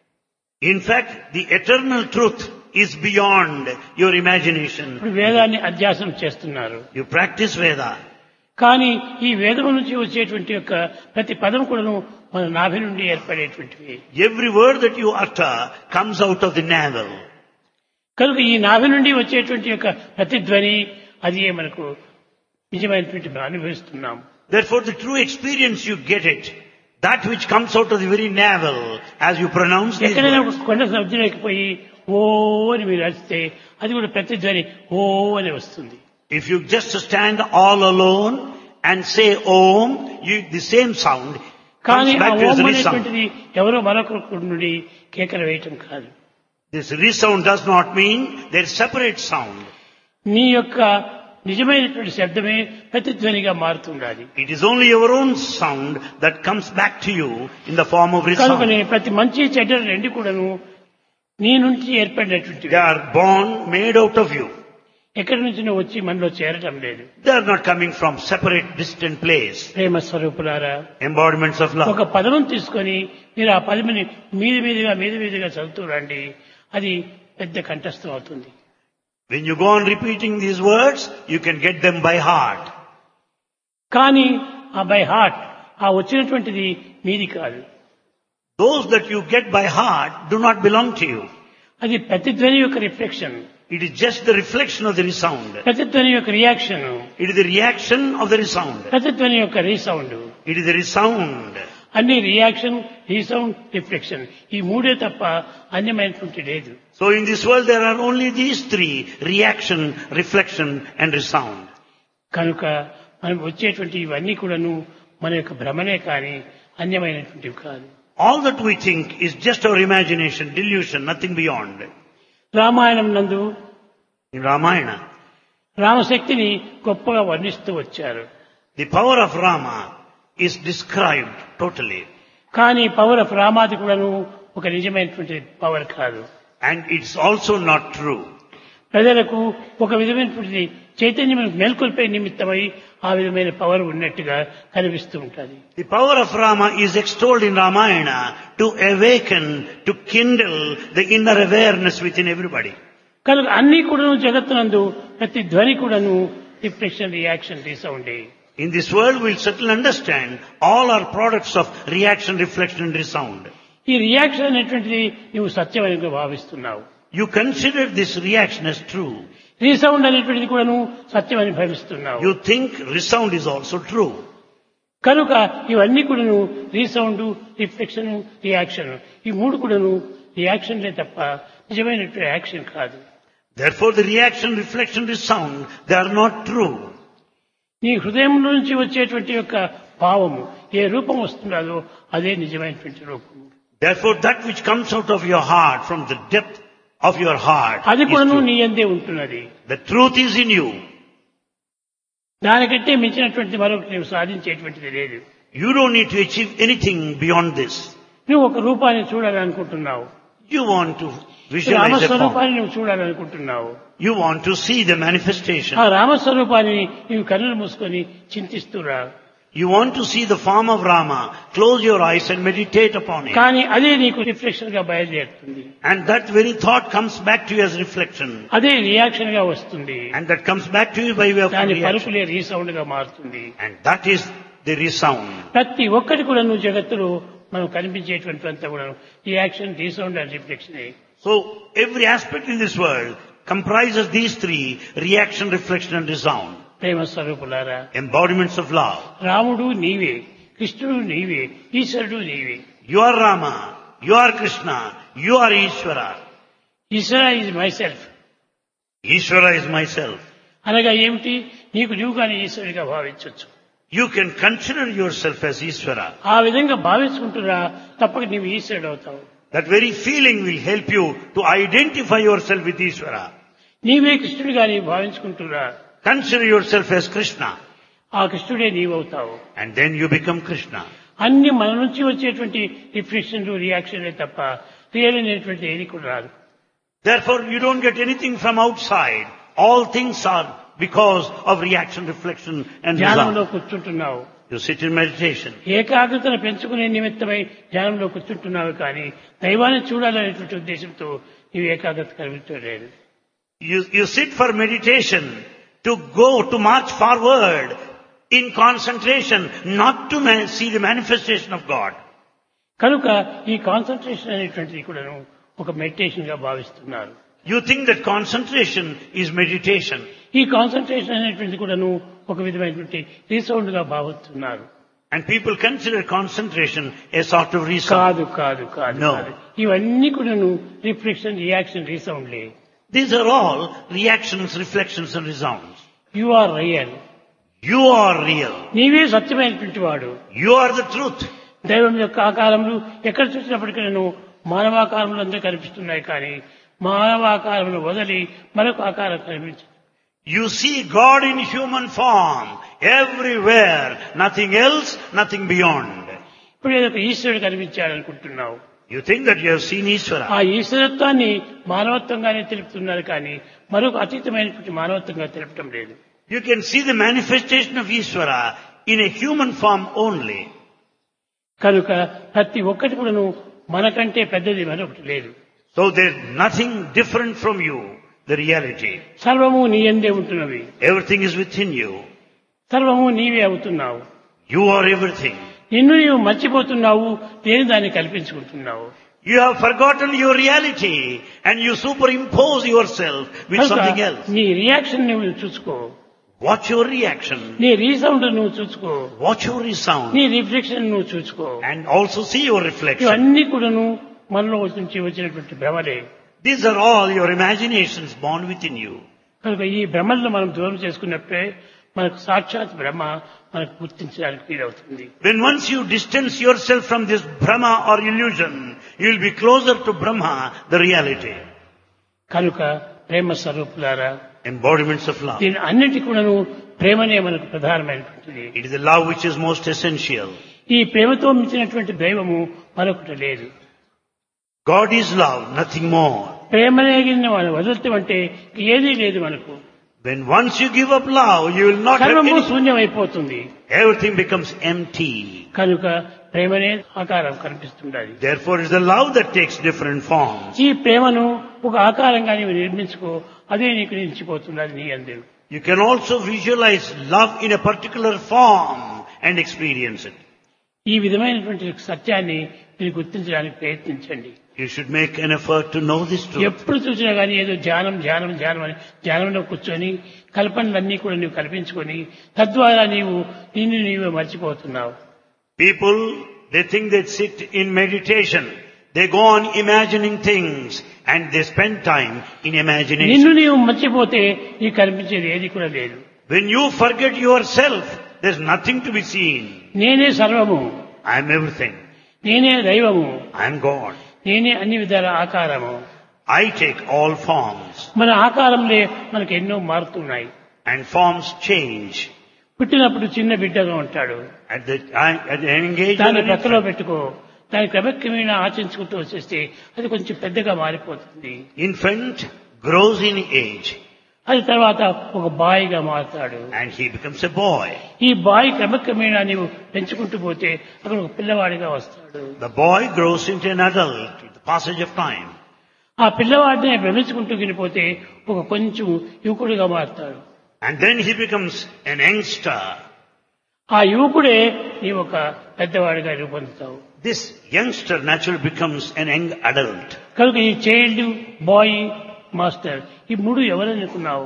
In fact, the eternal truth is beyond your imagination. ఇప్పుడు వేదాన్ని అధ్యాసనం చేస్తున్నారు. You practice Veda. కానీ ఈ వేదం నుంచి వచ్చేటువంటి యొక్క ప్రతి పదం కూడాను మన నాభి నుండి ఏర్పడేటువంటివి. Every word that you utter comes out of the navel. కనుక ఈ నాభి నుండి వచ్చేటువంటి యొక్క ప్రతిధ్వని అది మనకు నిజమైనటువంటి అనుభవిస్తున్నాం. Therefore, the true experience you get it, that which comes out of the very navel as you pronounce these ఎక్కడైనా words. కొండ సముద్రంలోకి ఓ అని మీరు అరిస్తే అది కూడా ప్రతిధ్వని ఓ అని వస్తుంది. If you just stand all alone and say Om, you, the same sound కానీ comes ఆ back to Om as resound. అనేటువంటిది ఎవరో మరొకరి నుండి కేకలు వేయటం కాదు. This resound does not mean there is separate sound. నీ యొక్క నిజమైనటువంటి శబ్దమే ప్రతిధ్వనిగా మారుతుండాలి. It is only your own sound that comes back to you in the form of కనుకనే resound. ప్రతి మంచి చెడ్డ రెండు కూడాను నీ నుంచి ఏర్పడినటువంటివి. They are born, made out of you. ఎక్కడి నుంచి నువ్వు వచ్చి మనలో చేరటం లేదు. They are not coming from separate, distant place. ప్రేమ స్వరూపులారా, Embodiments of love. ఒక పదం తీసుకొని మీరు ఆ పదమిని మీది మీదిగా మీది మీదిగా చదువుతూ రండి, అది పెద్ద కంఠస్థం అవుతుంది. When you go on repeating these words, you can get them by heart. కానీ ఆ బై హార్ట్ ఆ వచ్చినటువంటిది మీది కాదు. Those that you get by heart do not belong to you. అది ప్రతిధ్వని యొక్క reflection, It is just the reflection of the resound. ప్రతిధ్వని యొక్క reaction, It is the reaction of the resound. ప్రతిధ్వని యొక్క resound. It is the resound. అన్ని రియాక్షన్, రీసౌండ్, రిఫ్లెక్షన్ ఈ మూడే తప్ప అన్యమైనటువంటి లేదు. So in this world there are only these three: reaction, reflection and resound. కనుక మనం వచ్చేటువంటి ఇవన్నీ కూడాను మన యొక్క భ్రమనే కానీ అన్యమైనటువంటివి కాదు. All that we think is just our imagination, delusion, nothing beyond. Ramayanam నందు In Ramayana, రామశక్తిని గొప్పగా వర్ణిస్తూ వచ్చారు. the power of Rama is described totally. కానీ పవర్ ఆఫ్ రామాది కూడాను ఒక నిజమైనటువంటి పవర్ కాదు. And it's also not true. ప్రజలకు ఒక విధమైనటువంటి చైతన్యం మేల్కొల్పే నిమిత్తమై ఆ విధమైన పవర్ ఉన్నట్టుగా కనిపిస్తూ ఉంటుంది. The power of Rama is extolled in Ramayana to awaken, to kindle the inner awareness within everybody. కనుక అన్ని కూడాను జగత్తునందు ప్రతి ధ్వని కూడాను రిఫ్లెక్షన్, రియాక్షన్, రీసౌండే. In this world we'll certainly understand all are products of reaction, reflection and resound. ఈ రియాక్షన్ అనేటువంటిది నువ్వు సత్యమని భావిస్తున్నావు. You consider this reaction as true. Resound అనేటువంటిది కూడాను సత్యమని భావిస్తున్నావు. You think resound is also true. కనుక ఇవన్నీ కూడాను రీసౌండ్, రిఫ్లెక్షన్, రియాక్షన్ ఈ మూడు కూడాను రియాక్షన్లే తప్ప నిజమైనటువంటి యాక్షన్ కాదు. Therefore the reaction, reflection, resound, they are not true. నీ హృదయం నుంచి వచ్చేటువంటి యొక్క భావము ఏ రూపం వస్తుందో అదే నిజమైనటువంటి రూపము. Therefore that which comes out of your heart, from the depth of your heart, అది is కూడాను true. నీ యందే ఉంటున్నది. The truth is in you. దానికంటే మించినటువంటి మరొకటి నువ్వు సాధించేటువంటిది లేదు. You don't need to achieve anything beyond this. నువ్వు ఒక రూపాన్ని చూడాలనుకుంటున్నావు. You want to visualize a form. రామస్వరూపాన్ని నువ్వు చూడాలనుకుంటున్నావు. You want to see the manifestation. ఆ రామస్వరూపాన్ని నీవు కన్నులు మూసుకొని చింతిస్తురా. You want to see the form of Rama. Close your eyes and meditate upon it. కానీ అదే నీకు రిఫ్లెక్షన్ గా బయలుదేరుతుంది. And that very thought comes back to you as reflection. అదే రియాక్షన్ గా వస్తుంది. And that comes back to you by way of దాని reaction. పలుకులే రీసౌండ్ గా మారుతుంది. And that is the resound. ప్రతి ఒక్కటి కూడా నువ్వు జగత్తులో మనం కనిపించేటువంటి అంతా కూడా reaction, resound and reflection. So every aspect in this world comprises these three: reaction, reflection and resound. ప్రేమ స్వరూపులారా, Embodiments of love. రాముడు నీవే, కృష్ణుడు నీవే, ఈశ్వరుడు నీవే. You are Rama, you are Krishna, you are Ishvara. Ishvara is myself. Ishvara is myself. అనగా ఏమిటి? నీకు నీవు కానీ ఈశ్వరుడిగా భావించవచ్చు. You can consider yourself as Ishvara. ఆ విధంగా భావించుకుంటున్నా తప్పక నీవు ఈశ్వరుడు అవుతావు. That very feeling will help you to identify yourself with Ishvara. నీవే కృష్ణుడిగా నీవు భావించుకుంటున్నా Consider yourself as Krishna. ఆ కృష్ణుడే నీవవుతావు. And then you become Krishna. అన్ని మన నుంచి వచ్చేటువంటి రిఫ్లెక్షన్లు రియాక్షన్లే తప్ప రియల్ అనేటువంటి ఏది కూడా రాదు. Therefore, you don't get anything from outside. All things are because of reaction, reflection and ధ్యానంలో result. కూర్చుంటున్నావు. You sit in meditation. ఏకాగ్రతను పెంచుకునే నిమిత్తమై ధ్యానంలో కూర్చుంటున్నావు కానీ దైవాన్ని చూడాలనేటువంటి ఉద్దేశంతో నీవు ఏకాగ్రత కలిగించలేదు. You, you sit for meditation to go, to march forward in concentration, not to man, see the manifestation of God. కనుక ఈ కాన్సన్ట్రేషన్ అనేటువంటిది కూడాను ఒక మెడిటేషన్ గా భావిస్తున్నారు. You think that concentration is meditation. ఈ కాన్సన్ట్రేషన్ అనేటువంటిది కూడాను ఒక విధమైనటువంటి రీసౌండ్ గా భావిస్తున్నారు. And people consider concentration a sort of resound. కాదు కాదు కాదు No. కాదు. ఇవన్నీ కూడాను రిఫ్లెక్షన్ రియాక్షన్ రీసౌండ్లే. These are all reactions, reflections and resounds. You are real. You are real. నీవే సత్యమైనటువంటి వాడు. You are the truth. దైవం యొక్క ఆకారములు ఎక్కడ చూసినప్పటికీ నేను మానవాకారములు అందరూ కనిపిస్తున్నాయి కానీ మానవాకారములు వదిలి మరొక ఆకారం కనిపించదు. You see God in human form everywhere. Nothing else, nothing beyond. ఇప్పుడు ఏదో ఒక ఈశ్వరుడు కనిపించాడనుకుంటున్నావు. You think that you have seen ఆ Ishvara. ఈశ్వరత్వాన్ని మానవత్వంగానే తెలుపుతున్నారు కానీ మరొక అతీతమైనటువంటి మానవత్వంగా తెలపటం లేదు. You can see the manifestation of Ishvara in a human form only. కనుక ప్రతి ఒక్కటి కూడాను మనకంటే పెద్దది మరొకటి లేదు. So there's nothing different from you, the reality. సర్వము నీ యందే ఉంటున్నవి. Everything is within you. సర్వము నీవే అవుతున్నావు. You are everything. నిన్ను నీవు మర్చిపోతున్నావు, దేని దాన్ని కల్పించుకుంటున్నావు. You have forgotten your reality and you superimpose yourself with కనుక something else. నీ రియాక్షన్ నువ్వు చూసుకో. Watch your reaction. నీ రీసౌండ్ నువ్వు చూసుకో. Watch your resound. నీ రిఫ్లెక్షన్ నువ్వు చూసుకో. And also see your reflection. ఇవన్నీ కూడాను మనలో నుంచి వచ్చినటువంటి భ్రమలే. These are all your imaginations born within you. కనుక ఈ భ్రమలను మనం దూరం చేసుకున్నప్పుడే మనకు సాక్షాత్ బ్రహ్మ మనకు గుర్తించడానికి వీలవుతుంది. When once you distance yourself from this Brahma or illusion, you will be closer to Brahma, the reality. కనుక ప్రేమ స్వరూపులారా, Embodiments of love. దీని అన్నిటి కూడాను ప్రేమనే మనకు ప్రధానమైనటువంటిది. It is the love which is most essential. ఈ ప్రేమతో మించినటువంటి దైవము మరొకటి లేదు. God is love, nothing more. ప్రేమనే మనం వదులుతామంటే ఏదీ లేదు మనకు. When once you give up love, you will not have సర్వము any. శూన్యమైపోతుంది. Everything becomes empty. కనుక ప్రేమనే ఆకారం కనిపిస్తుండాలి. Therefore, it is the love that takes different forms. ఈ ప్రేమను ఒక ఆకారంగా నీవు నిర్మించుకో, అదే నీకు నిలిచిపోతున్నది నీ అందరూ. You can also visualize love in a particular form and experience it. ఈ విధమైనటువంటి సత్యాన్ని మీరు గుర్తించడానికి ప్రయత్నించండి. You should make an effort to know this truth. ఎప్పుడు చూసినా కానీ ఏదో ధ్యానం ధ్యానం ధ్యానం అని ధ్యానంలో కూర్చొని కల్పనలన్నీ కూడా నీవు కల్పించుకొని తద్వారా నీవు నిన్ను నీవే మర్చిపోతున్నావు. People, they think they sit in meditation. They go on imagining things and they spend time in నిన్ను imagination. నీవు మర్చిపోతే నీకు కనిపించేది ఏది కూడా లేదు. When you forget yourself, there's nothing to be seen. నేనే సర్వము, I am everything. నేనే దైవము, I am God. నేనే అన్ని విధాల ఆకారము. I take all forms. మన ఆకారంలో మనకు ఎన్నో మారుతున్నాయి. And forms change. పుట్టినప్పుడు చిన్న బిడ్డగా ఉంటాడు, At the, at the engage దాన్ని of an ప్రక్కలో infant, పెట్టుకో, దాని క్రమక్రమేణా ఆచరించుకుంటూ వచ్చేస్తే అది కొంచెం పెద్దగా మారిపోతుంది. infant grows in age అది తర్వాత ఒక బాయిగా మారుతాడు. and he becomes a boy. ఈ బాయ్ క్రమక్రమేణా నీవు పెంచుకుంటూ పోతే అక్కడ ఒక పిల్లవాడిగా వస్తాడు. The boy grows into an adult with the passage of time. ఆ పిల్లవాడిని భ్రమించుకుంటూ వెళ్ళిపోతే ఒక కొంచెం యువకుడిగా మారుతాడు. And then he becomes an youngster. ఆ యువకుడే నీ ఒక పెద్దవాడిగా రూపొందుతావు. This youngster naturally becomes an young adult. కనుక ఈ చైల్డ్, బాయ్, మాస్టర్ ఈ మూడు ఎవరనుకున్నావు?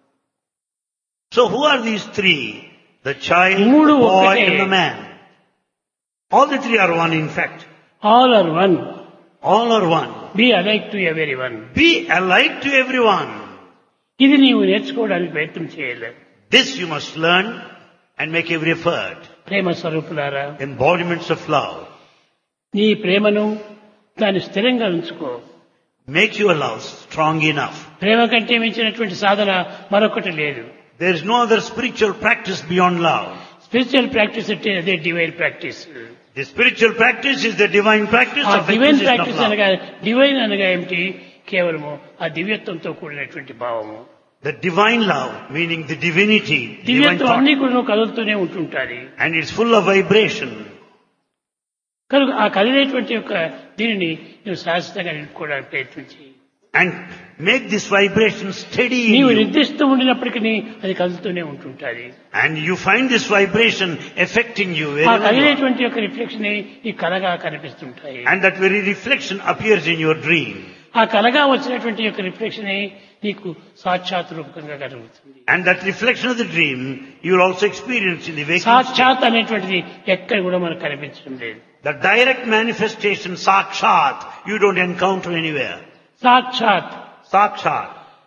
So who are these three? The child, the మూడు boy ఒక్కటే. and the man. All the three are one in fact. All are one. All are one. Be alike to everyone. Be alike to everyone. ఇది నీవు నేర్చుకోవడానికి ప్రయత్నం చేయలేదు. This you must learn and make every effort. ప్రేమ స్వరూపులారా, Embodiments of love. నీ ప్రేమను దాన్ని స్థిరంగా ఉంచుకో. Make your love strong enough. ప్రేమ కంటే మించినటువంటి సాధన మరొకటి లేదు. There is no other spiritual practice beyond love. Spiritual practice అంటే అదే divine practice. The spiritual practice is the divine practice ఆ of divine acquisition of practice love. అనగా డివైన్ అనగా ఏమిటి? కేవలము ఆ దివ్యత్వంతో కూడినటువంటి భావము. The divine love, meaning the divinity, divine దివ్యత్వం thought, అన్ని కూడా కదులుతూనే ఉంటుంటారు. and it's full of vibration. కనుక ఆ కలిగినటువంటి యొక్క దీనిని నువ్వు శాశ్వతంగా నిలుపుకోవడానికి ప్రయత్నించి And make this vibration steady in నీవు you. నిర్దిష్టం ఉండినప్పటికీ అది కదులుతూనే ఉంటుంటారు. And you find this vibration affecting you ఆ wherever you are. కలిగినటువంటి యొక్క రిఫ్లెక్షన్ ఈ కలగా కనిపిస్తుంటాయి. And that very reflection appears in your dream. ఆ కలగా వచ్చినటువంటి యొక్క రిఫ్లెక్షన్ నీకు సాక్షాత్ రూపకంగా కలుగుతుంది. And that reflection of the dream you will also experience in the waking state. సాక్షాత్ అనేటువంటిది ఎక్కడ కూడా మనకు కనిపించడం లేదు. The direct manifestation, sakshat, you don't encounter anywhere. సాక్షాత్ Sakshat.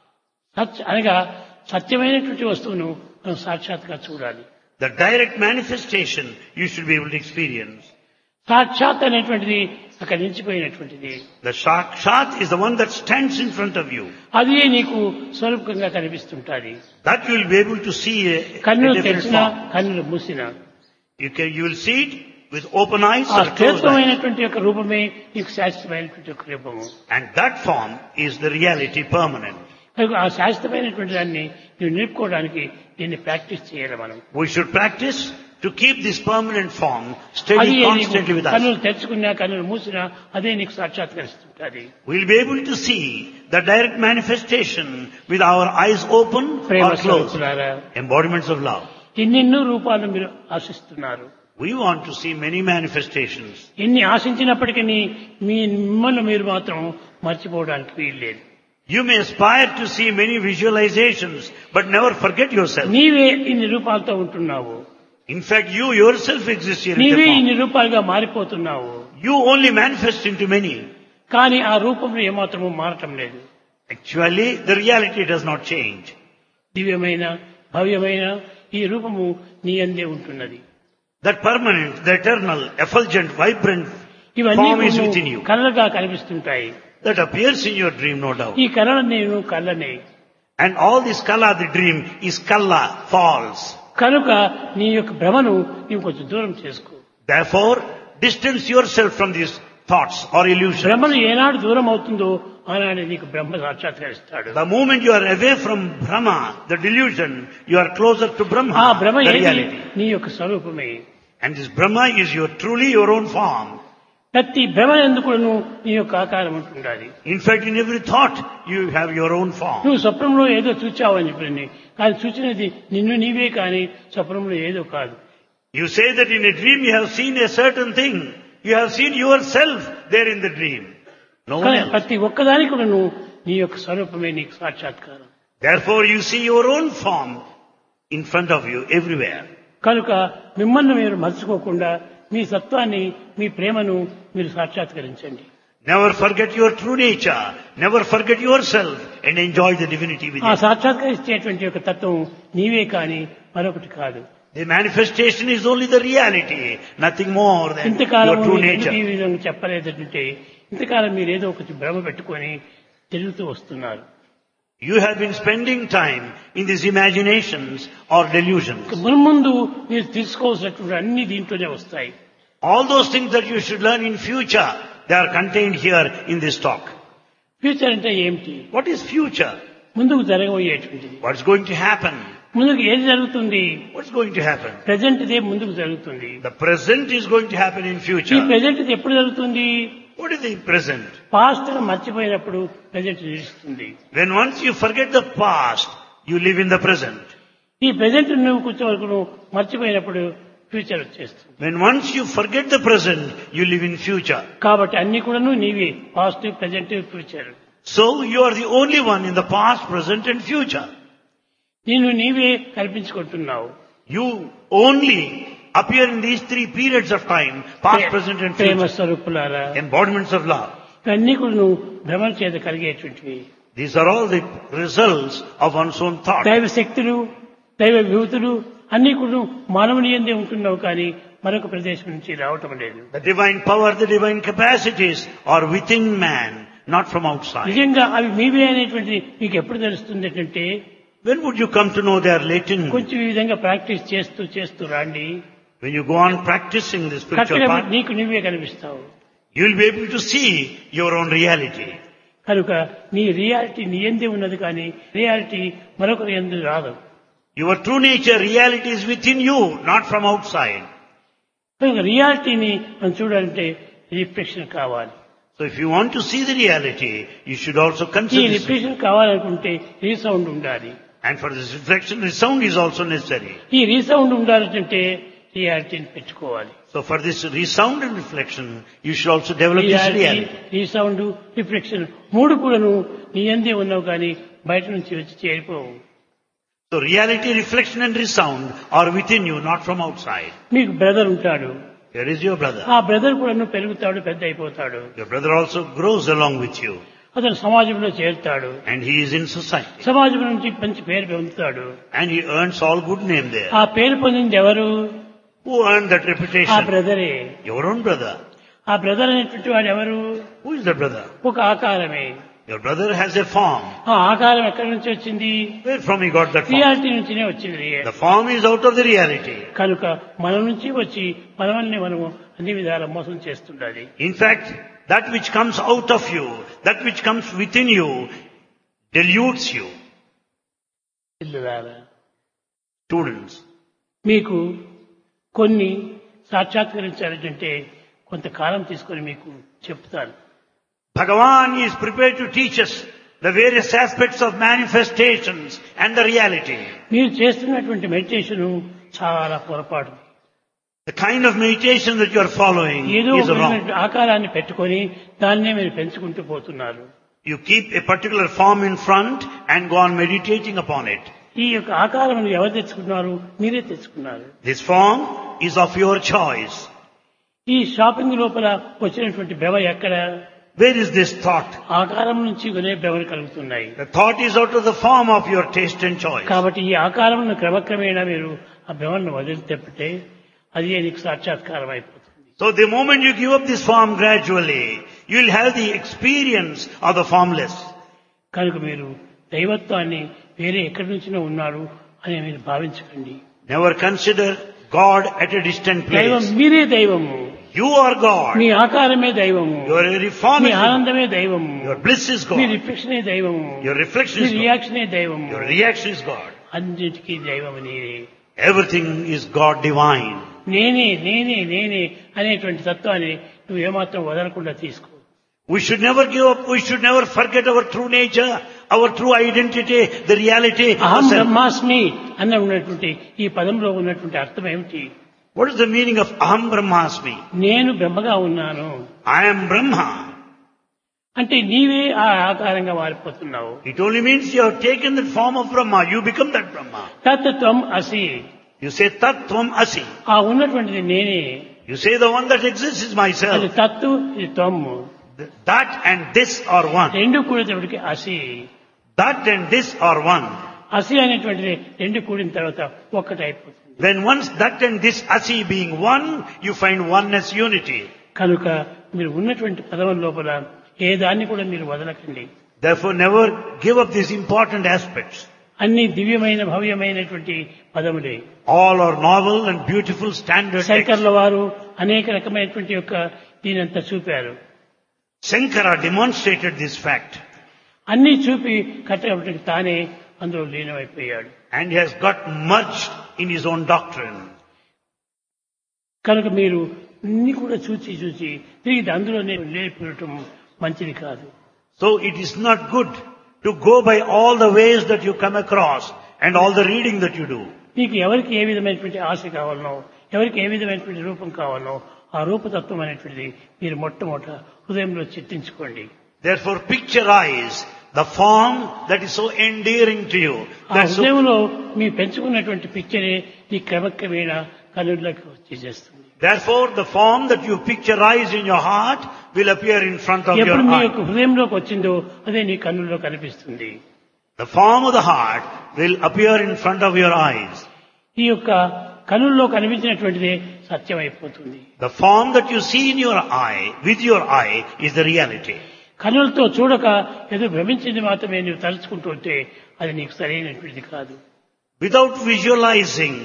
సత్ అనగా సత్యమైనటువంటి వస్తువును మనం సాక్షాత్గా చూడాలి. The direct manifestation you should be able to experience. సాక్షాత్ అనేటువంటిది అక్కడ నిలిచిపోయినటువంటిది. The sakshat is the one that stands in front of you. అది నీకు స్వరూపంగా కనిపిస్తుంటాది. That you will be able to see a, a కన్నులు different తెరిచినా form. కన్నులు మూసినా You can, you will see it with open eyes ఆ or closed eyes. శ్రేష్టమైనటువంటి యొక్క రూపమే నీకు శాశ్వతమైనటువంటి యొక్క రూపము. And that form is the reality permanent. కనుక ఆ శాశ్వతమైనటువంటి దాన్ని నువ్వు నిలుపుకోవడానికి దీన్ని ప్రాక్టీస్ చేయాలి మనం. We should practice to keep this permanent form అది steady నీకు constantly with us. కన్నులు తెరుచుకున్నా కన్నులు మూసినా అదే నీకు సాక్షాత్కరిస్తుంటది. We'll be able to see the direct manifestation with our eyes open Prema or closed. స్వరూపులారా, Embodiments of love. ఎన్నెన్నో రూపాలు మీరు ఆశిస్తున్నారు. We want to see many manifestations. ఎన్ని ఆశించినప్పటికీ మీ మిమ్మల్ని మీరు మాత్రం మర్చిపోవడానికి వీల్లేదు. You may aspire to see many visualizations, but never forget yourself. నీవే ఇన్ని రూపాలతో ఉంటున్నావు. In fact, you yourself exist here in the నీవే form. ఇన్ని రూపాలుగా మారిపోతున్నావు. You only manifest into many. కానీ ఆ రూపంలో ఏమాత్రము మారటం లేదు. Actually, the reality does not change. దివ్యమైన భవ్యమైన ఈ రూపము నీ అందే ఉంటున్నది. That permanent, the eternal, effulgent, vibrant ఇవన్నీ form is within you. కళలుగా కనిపిస్తుంటాయి. That appears in your dream, no doubt. ఈ కళ నేను కళ్ళనే. And all this kala, the dream, is kalla, false. కనుక నీ యొక్క భ్రమను నీవు కొంచెం దూరం చేసుకో. Therefore, distance yourself from these thoughts or illusions. భ్రమను ఏనాడు దూరం అవుతుందో ఆనాడే నీకు బ్రహ్మ సాక్షాత్కరిస్తాడు. The moment you are away from Brahma, the delusion, you are closer to Brahma, ఆ భ్రమ the ఏది? reality. నీ యొక్క స్వరూపమే. And this Brahma is your truly your own form. ప్రతి భ్రమ ఎందుకును నీ యొక్క ఆకారం ఉంటుండాలి. In fact, in every thought, you have your own form. నువ్వు స్వప్నంలో ఏదో చూచావని చెప్పి కానీ చూచినది నిన్ను నీవే కానీ స్వప్నంలో ఏదో కాదు. You say that in a dream you have seen a certain thing. You have seen yourself there in the dream. No one కానీ else. ప్రతి ఒక్కదానికి కూడా నువ్వు నీ యొక్క స్వరూపమే నీకు సాక్షాత్కారం. Therefore, you see your own form in front of you everywhere. కనుక మిమ్మల్ని మీరు మర్చిపోకుండా మీ సత్వాన్ని మీ ప్రేమను మీరు సాక్షాత్కరించండి. Never forget your true nature. Never forget yourself and enjoy the divinity ఆ within. సాక్షాత్కరించేటువంటి యొక్క తత్వం నీవే కానీ మరొకటి కాదు. The manifestation is only the reality, nothing more than ఇంతకాలం your true మీరు ఎందుకు ఈ nature. విధంగా చెప్పలేదంటే ఇంతకాలం మీరు ఏదో ఒకటి భ్రమ పెట్టుకొని తిరుగుతూ వస్తున్నారు. You have been spending time in these imaginations or delusions. మున్ముందు మీరు తీసుకోవాల్సినటువంటి అన్ని దీంట్లోనే వస్తాయి. All those things that you should learn in future, they are contained here in this talk. Future అంటే ఏమిటి? What is future? ముందుకు జరగబోయేటువంటిది. What's going to happen? ముందుకు ఏది జరుగుతుంది? What's going to happen? Present ఇదే ముందుకు జరుగుతుంది. The present is going to happen in ఈ future. ప్రజెంట్ ఇది ఎప్పుడు జరుగుతుంది? What is the present? Past మర్చిపోయినప్పుడు ప్రజెంట్ నిలుస్తుంది. When once you forget the past, you live in the present. ఈ ప్రజెంట్ నువ్వు కూర్చో వరకు నువ్వు మర్చిపోయినప్పుడు ఫ్యూచర్ వచ్చేస్తుంది. When once you forget the present, you live in future. కాబట్టి అన్ని కూడాను నీవే, past present future. So you are the only one in the past, present and future. నిన్ను నీవే కల్పించుకుంటున్నావు. You only appear in these three periods of time, past, present and Prema future. స్వరూపులారా, Embodiments of love. ఇవన్నీ కూడా నువ్వు భ్రమణ చేత కలిగేటువంటివి. These are all the results of one's own thought. దైవ శక్తులు, దైవ విభూతులు అన్ని కూడా మానవుని యందే ఉంటున్నావు కానీ మరొక ప్రదేశం నుంచి రావటం లేదు. The divine power, the divine capacities are within man, not from outside. నిజంగా అవి మీవే అనేటువంటిది మీకు ఎప్పుడు తెలుస్తుంది అంటే, When would you come to know they are latent? కొంచెం ఈ విధంగా ప్రాక్టీస్ చేస్తూ చేస్తూ రాండి. When you go on practicing the spiritual కరెక్ట్గా path, నీకు నువ్వే కనిపిస్తావు. you will be able to see your own reality. కనుక నీ రియాలిటీ నీ యందే ఉన్నది కానీ రియాలిటీ మరొకరి యందు రాదు. Your true nature, reality is within you, not from outside. కనుక రియాలిటీని మనం చూడాలంటే రిఫ్లెక్షన్ కావాలి. So if you want to see the reality, you should also ఈ consider this. రిఫ్లెక్షన్ కావాలనుకుంటే రీసౌండ్ ఉండాలి. And for this reflection, the sound is also necessary. ఈ రీసౌండ్ ఉండాలంటే రియాలిటీని పెట్టుకోవాలి. So for this resound and reflection, you should also develop this reality, reality. Resound, reflection మూడు కూడాను నీ యందే ఉన్నావు కానీ బయట నుంచి వచ్చి చేరిపోవు. So reality, reflection and resound are within you, not from outside. మీకు బ్రదర్ ఉంటాడు. Here is your brother. ఆ బ్రదర్ కూడా పెరుగుతాడు, పెద్ద అయిపోతాడు. Your brother also grows along with you. అతను సమాజంలో చేరుతాడు. And he is in society. సమాజం నుంచి మంచి పేరు పొందుతాడు. And he earns all good name there. ఆ పేరు పొందింది ఎవరు? Who earned that ఆ reputation? బ్రదరే. Your own brother. ఆ బ్రదర్ అనేటువంటి వాడు ఎవరు? Who is that brother? ఒక ఆకారమే. Your brother has a form. ఆ ఆకారం ఎక్కడి నుంచి వచ్చింది? Where from he got that form? Reality నుంచినే వచ్చింది. The form is out of the reality. కనుక మన నుంచి వచ్చి మనల్ని మనము అన్ని విధాల మోసం చేస్తుండాలి. In fact, that which comes out of you, that which comes within you, deludes you. పిల్లలారా, Students, మీకు కొన్ని సాక్షాత్కరించాలంటే కొంతకాలం తీసుకొని మీకు చెప్తాను. Bhagavan is prepared to teach us the various aspects of manifestations and the reality. మీరు చేస్తున్నటువంటి మెడిటేషన్ చాలా పొరపాటు. The kind of meditation that you are following ఏదో is ఒక wrong. ఆకారాన్ని పెట్టుకొని దాన్నే మీరు పెంచుకుంటూ పోతున్నారు. You keep a particular form in front and go on meditating upon it. ఈ యొక్క ఆకారం ఎవరు తెచ్చుకున్నారు? మీరే తెచ్చుకున్నారు. This form is of your choice. ఈ షాపింగ్ లోపల వచ్చినటువంటి భ్రమ ఎక్కడ? Where is this thought? ఆకారం నుంచి కొనే భ్రమలు కలుగుతున్నాయి. The thought is out of the form of your taste and choice. కాబట్టి ఈ ఆకారమును క్రమక్రమేణా మీరు ఆ భ్రమను వదిలితే అది నీకు సాక్షాత్కారం అయిపోతుంది. So the moment you give up this form gradually, you will have the experience of the formless. కనుక మీరు దైవత్వాన్ని వేరే ఎక్కడి నుంచినో ఉన్నారు అని మీరు భావించకండి. Never consider God at a distant దైవం place. మీరే దైవము. You are God. మీ ఆకారమే దైవము. Your very form me is God. ఆనందమే దైవము. Your bliss is me God. రిఫ్లెక్షనే దైవము. Your reflection me is God. రియాక్షనే దైవము. Your reaction is God. అన్నిటికీ దైవము నేనే. Everything is God divine. నేనే నేనే నేనే అనేటువంటి తత్వాన్ని నువ్వు ఏమాత్రం వదలకుండా తీసుకో. We should never give up. We should never forget our true nature, our true identity, the reality. అహం ourselves. బ్రహ్మాస్మి అన్న ఉన్నటువంటి ఈ పదంలో ఉన్నటువంటి అర్థం ఏమిటి? What is the meaning of Aham Brahmasmi? నేను బ్రహ్మగా ఉన్నాను I am Brahma. అంటే నీవే ఆ ఆకారంగా మారిపోతున్నావు. It only means you have taken the form of Brahma. You become that Brahma. తత్వం అసి. You say Tat Tvam Asi. ఆ ఉన్నటువంటిది నేనే. You say the one that exists is అది myself. తత్తు, ఇది త్వము. That and this are one. రెండు కూడేటప్పటికి అసి. That and this are one. అసి అనేటువంటిది రెండు కూడిన తర్వాత ఒక్కటైపోతుంది. When once that and this Asi being one, you find oneness, unity. కనుక మీరు ఉన్నటువంటి పదవం లోపల ఏ దాన్ని కూడా మీరు వదలకండి. Therefore never give up these important aspects. అన్ని దివ్యమైన భవ్యమైనటువంటి పదములే. All are novel and beautiful standard texts. శంకర్ల వారు అనేక రకమైనటువంటి యొక్క దీనంతా చూపారు. Shankara demonstrated this fact. అన్ని చూపి కట్టబట్టి తానే అందులో లీనమైపోయాడు. And he has got merged in his own doctrine. కనుక మీరు అన్ని కూడా చూచి చూచి తిరిగి అందులోనే లేపడం మంచిది కాదు. So it is not good to go by all the ways that you come across and all the reading that you do. మీకు ఎవరికి ఏ విధమైనటువంటి ఆశ కావాలనో, ఎవరికి ఏ విధమైనటువంటి రూపం కావాలనో ఆ రూపతత్వం అనేటువంటిది మీరు మొట్టమొదట హృదయంలో చిత్తించుకోండి. Therefore picturize the form that is so endearing to you. ఆ That's so, హృదయంలో మీ పెంచుకున్నటువంటి పిక్చరే ఈ క్రమక్రమేణ కనులకు వచ్చేసేస్తుంది. Therefore, the form that you picturize in your heart will appear in front of your ఎప్పుడు నీ eye. యొక్క హృదయంలోకి వచ్చిందో అదే నీ కన్నుల్లో కనిపిస్తుంది. The form of the heart will appear in front of your eyes. ఈ యొక్క కనుల్లో కనిపించినటువంటిదే సత్యం అయిపోతుంది. The form that you see in your eye, with your eye, is the reality. కనులతో చూడక ఏదో భ్రమించింది మాత్రమే నువ్వు తలుచుకుంటూ ఉంటే అది నీకు సరైనటువంటిది కాదు. Without visualizing,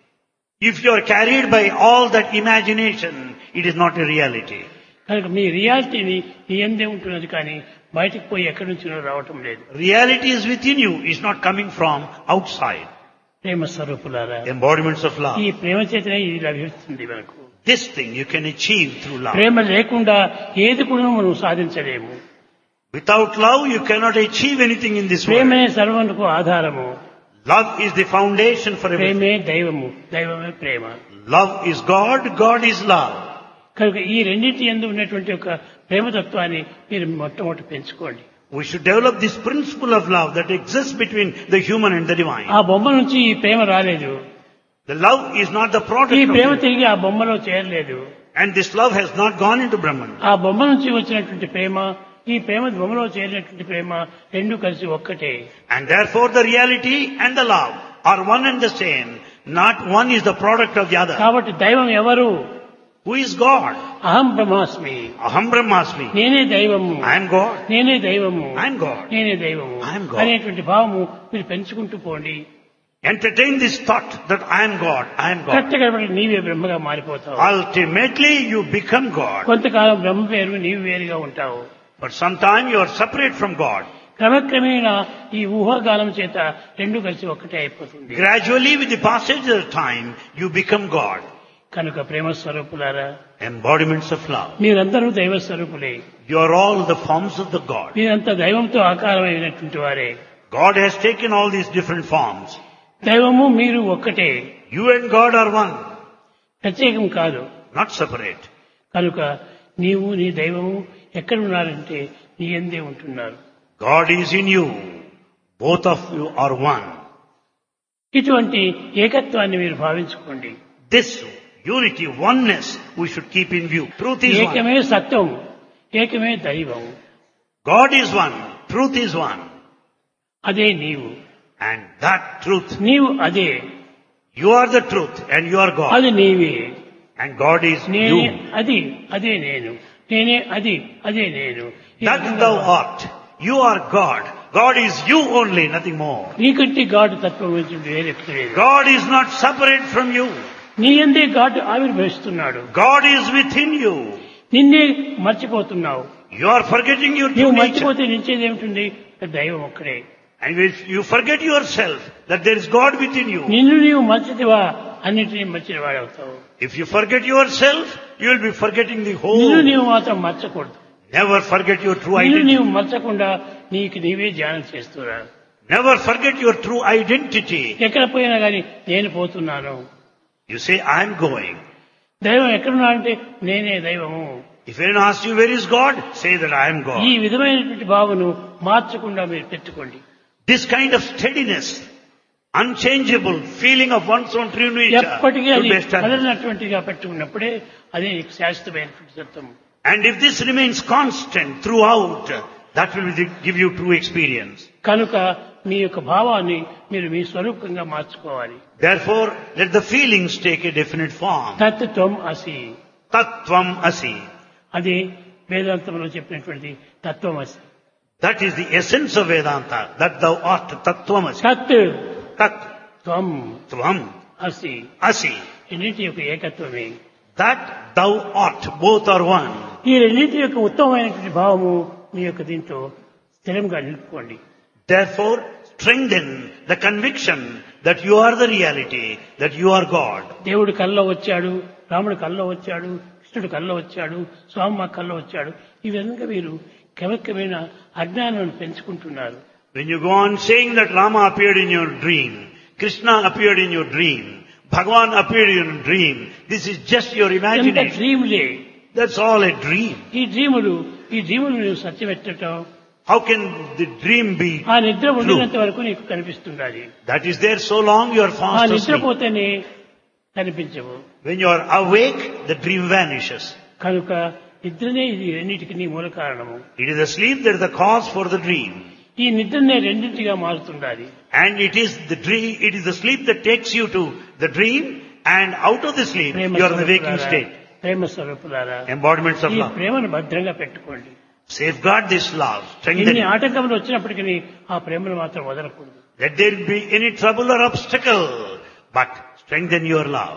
if you are carried by all that imagination, it is not a reality. కనుక మీ రియాలిటీని నీ ఎందే ఉంటున్నది కానీ బయటకు పోయి ఎక్కడి నుంచినో రావటం లేదు. Reality is within you, it's not coming from outside. ప్రేమ స్వరూపులారా, Embodiments of love. ఈ ప్రేమ చేతనే ఇది లభిస్తుంది మనకు. This thing you can achieve through love. ప్రేమ లేకుండా ఏది కూడా మనం సాధించలేము. Without love, you cannot achieve anything in this world. ప్రేమే సర్వమునకు ఆధారము. Love is the foundation for everything. ప్రేమే దైవము, దైవమే ప్రేమ. Love is God, God is love. కనుక ఈ రెండింటి యందు ఉన్నటువంటి ఒక ప్రేమతత్వాన్ని మీరు మొట్టమొదటి పెంచుకోండి. We should develop this principle of love that exists between the human and the divine. ఆ బొమ్మ నుంచి ఈ ప్రేమ రాలేదు. The love is not the ఈ product of ప్రేమ it. తిరిగి ఆ బొమ్మలో చేరలేదు. And this love has not gone into Brahman. ఆ బొమ్మ నుంచి వచ్చినటువంటి ప్రేమ, ఈ ప్రేమ బొమ్మలో చేరినటువంటి ప్రేమ రెండు కలిసి ఒక్కటే. And therefore the reality and the love are one and the same. Not one is the product of the other. కాబట్టి దైవం ఎవరు? Who is God? అహం బ్రహ్మాస్మి. Aham Brahmasmi. నేనే దైవము, I am God. నేనే దైవము, I am God. నేనే దైవము I am God. అనేటువంటి భావము మీరు పెంచుకుంటూ పోండి. Entertain this thought that I am God, I am God. కరెక్ట్గా నీవే బ్రహ్మగా మారిపోతావు. Ultimately you become God. కొంతకాలం బ్రహ్మ వేరు, నీవు వేరుగా ఉంటావు. But sometime you are separate from God. క్రమక్రమేణా ఈ ఊహాగానం చేత రెండు కలిసి ఒక్కటే అయిపోతుంది. Gradually with the passage of time you become God. కనుక ప్రేమ స్వరూపులారా, Embodiments of love. మీరందరూ దైవ స్వరూపులే. You are all the forms of the God. మీరంతా దైవంతో ఆకారమైనటువంటి వారే. God has taken all these different forms. దైవము మీరు ఒక్కటే, You and God are one, ప్రత్యేకం కాదు. not separate. కనుక నీవు నీ దైవము ఎక్కడ ఉన్నారంటే నీ యందే ఉంటున్నారు. God is in you. Both of you are one. ఇటువంటి ఏకత్వాన్ని మీరు భావించుకోండి. This unity, oneness, we should keep in view. Truth is one. ఏకమే సత్యం, ఏకమే దైవం. God is one. Truth is one. అదే నీవు, And that truth, నీవు అదే, you are the truth and you are God. అది నీవే. And God is నేనే you. అది, అదే నేను, నేనే అది, అదే నేను. ఈ That విధంగా thou art. You are God. God is you only, nothing more. నీకంటే గాడు తత్వం గురించి వేరెక్కడ లేదు. God is not separate from you. నీ యందే గాడు ఆవిర్భవిస్తున్నాడు. God is within you. నిన్నే మర్చిపోతున్నావు. You are forgetting your నీవు true nature. మర్చిపోతే నిలిచేది ఏమిటి? దైవం ఒక్కడే. And if you forget yourself that there is God within you, నిన్ను నీవు మర్చితివా అన్నిటినీ మర్చిన వాడవుతావు. if you forget yourself, you will be forgetting the నిన్ను whole. నీవు మాత్రం మర్చకూడదు. Never forget your true నిన్ను identity. నీవు మర్చకుండా నీకు నీవే ధ్యానం చేస్తున్నా. Never forget your true identity. ఎక్కడ పోయినా కానీ నేను పోతున్నాను. You say, I am going. దైవం ఎక్కడున్నాడంటే నేనే దైవము. If anyone asks you, where is God? Say that I am ఈ God. విధమైనటువంటి భావను మార్చకుండా మీరు పెట్టుకోండి. This kind of steadiness, unchangeable feeling of one's own true nature ఎప్పటికీ should అది be established. కదలినటువంటిగా పెట్టుకున్నప్పుడే అదే నీకు శాశ్వతమైనటువంటి సత్యం. And if this remains constant throughout, that will give you true experience. కనుక మీ యొక్క భావాన్ని మీరు మీ స్వరూపంగా మార్చుకోవాలి. Therefore, let the feelings take a definite form. తత్వం అసి, Tattvam asi. అది వేదాంతంలో చెప్పినటువంటి తత్వం అసి. That is the essence of Vedanta. That thou art tattvam asi. తత్ Tat త్వం tvam అసి, asi. రెండింటి యొక్క ఏకత్వమే. That thou art. Both are one. ఈ రెండింటి యొక్క ఉత్తమమైనటువంటి భావము మీ యొక్క దీంతో స్థిరంగా నిలుపుకోండి. Therefore, strengthen the conviction that you are the reality, that you are God. దేవుడు కల్లో వచ్చాడు, రాముడు కల్లో వచ్చాడు, కృష్ణుడు కల్లో వచ్చాడు, స్వామి కల్లో వచ్చాడు. ఈ విధంగా మీరు క్రమక్రమేణ అజ్ఞానాన్ని పెంచుకుంటున్నారు. When you go on saying that Rama appeared in your dream, Krishna appeared in your dream, Bhagavan appeared in your dream, this is just your ఎంత imagination. డ్రీములే. That's all a dream. ఈ డ్రీములు ఈ డ్రీములు నువ్వు సత్యమెట్టడం, How can the dream be ఆ నిద్ర ఉండినంత true? వరకు నీకు కనిపిస్తుండాలి. That is there so long you are ఆ fast asleep. నిద్రపోతేనే కనిపించవు. When you are awake, the dream vanishes. కనుక నిద్రనే ఇది రెండింటికి మూల కారణము. It is the sleep that is the cause for the dream. ఈ నిద్రనే రెండింటిగా మారుతుండాలి. And it is the dream, it is the sleep that takes you to the dream, and out of the sleep, Prema you are in the waking స్వరూపులారా, state. ప్రేమ స్వరూపులారా, Embodiments of ఈ love. ప్రేమను భద్రంగా పెట్టుకోండి. Safeguard this love, strengthen ఎన్ని it. ఆటంకములు వచ్చినప్పటికీ ఆ ప్రేమను మాత్రం వదలకూడదు. Let there be any trouble or obstacle, but strengthen your love.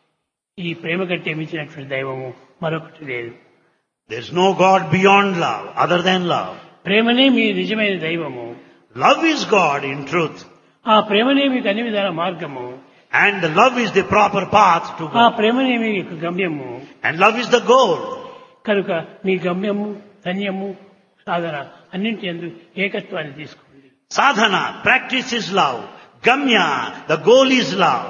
ఈ ప్రేమ కంటే మించినటువంటి దైవము మరొకటి లేదు. There is no God beyond love, other than love. ప్రేమనే మీ నిజమైన దైవము. Love is God in truth, ఆ ప్రేమనే మీకు అన్ని విధాల మార్గము. and the love is the proper path to ఆ go. ప్రేమనే మీకు గమ్యము. And love is the goal. కనుక మీ గమ్యము, ధన్యము, సాధన అన్నింటి యందు ఏకత్వాన్ని తీసుకోండి. Sadhana, practice is love. Gamya, the goal is love.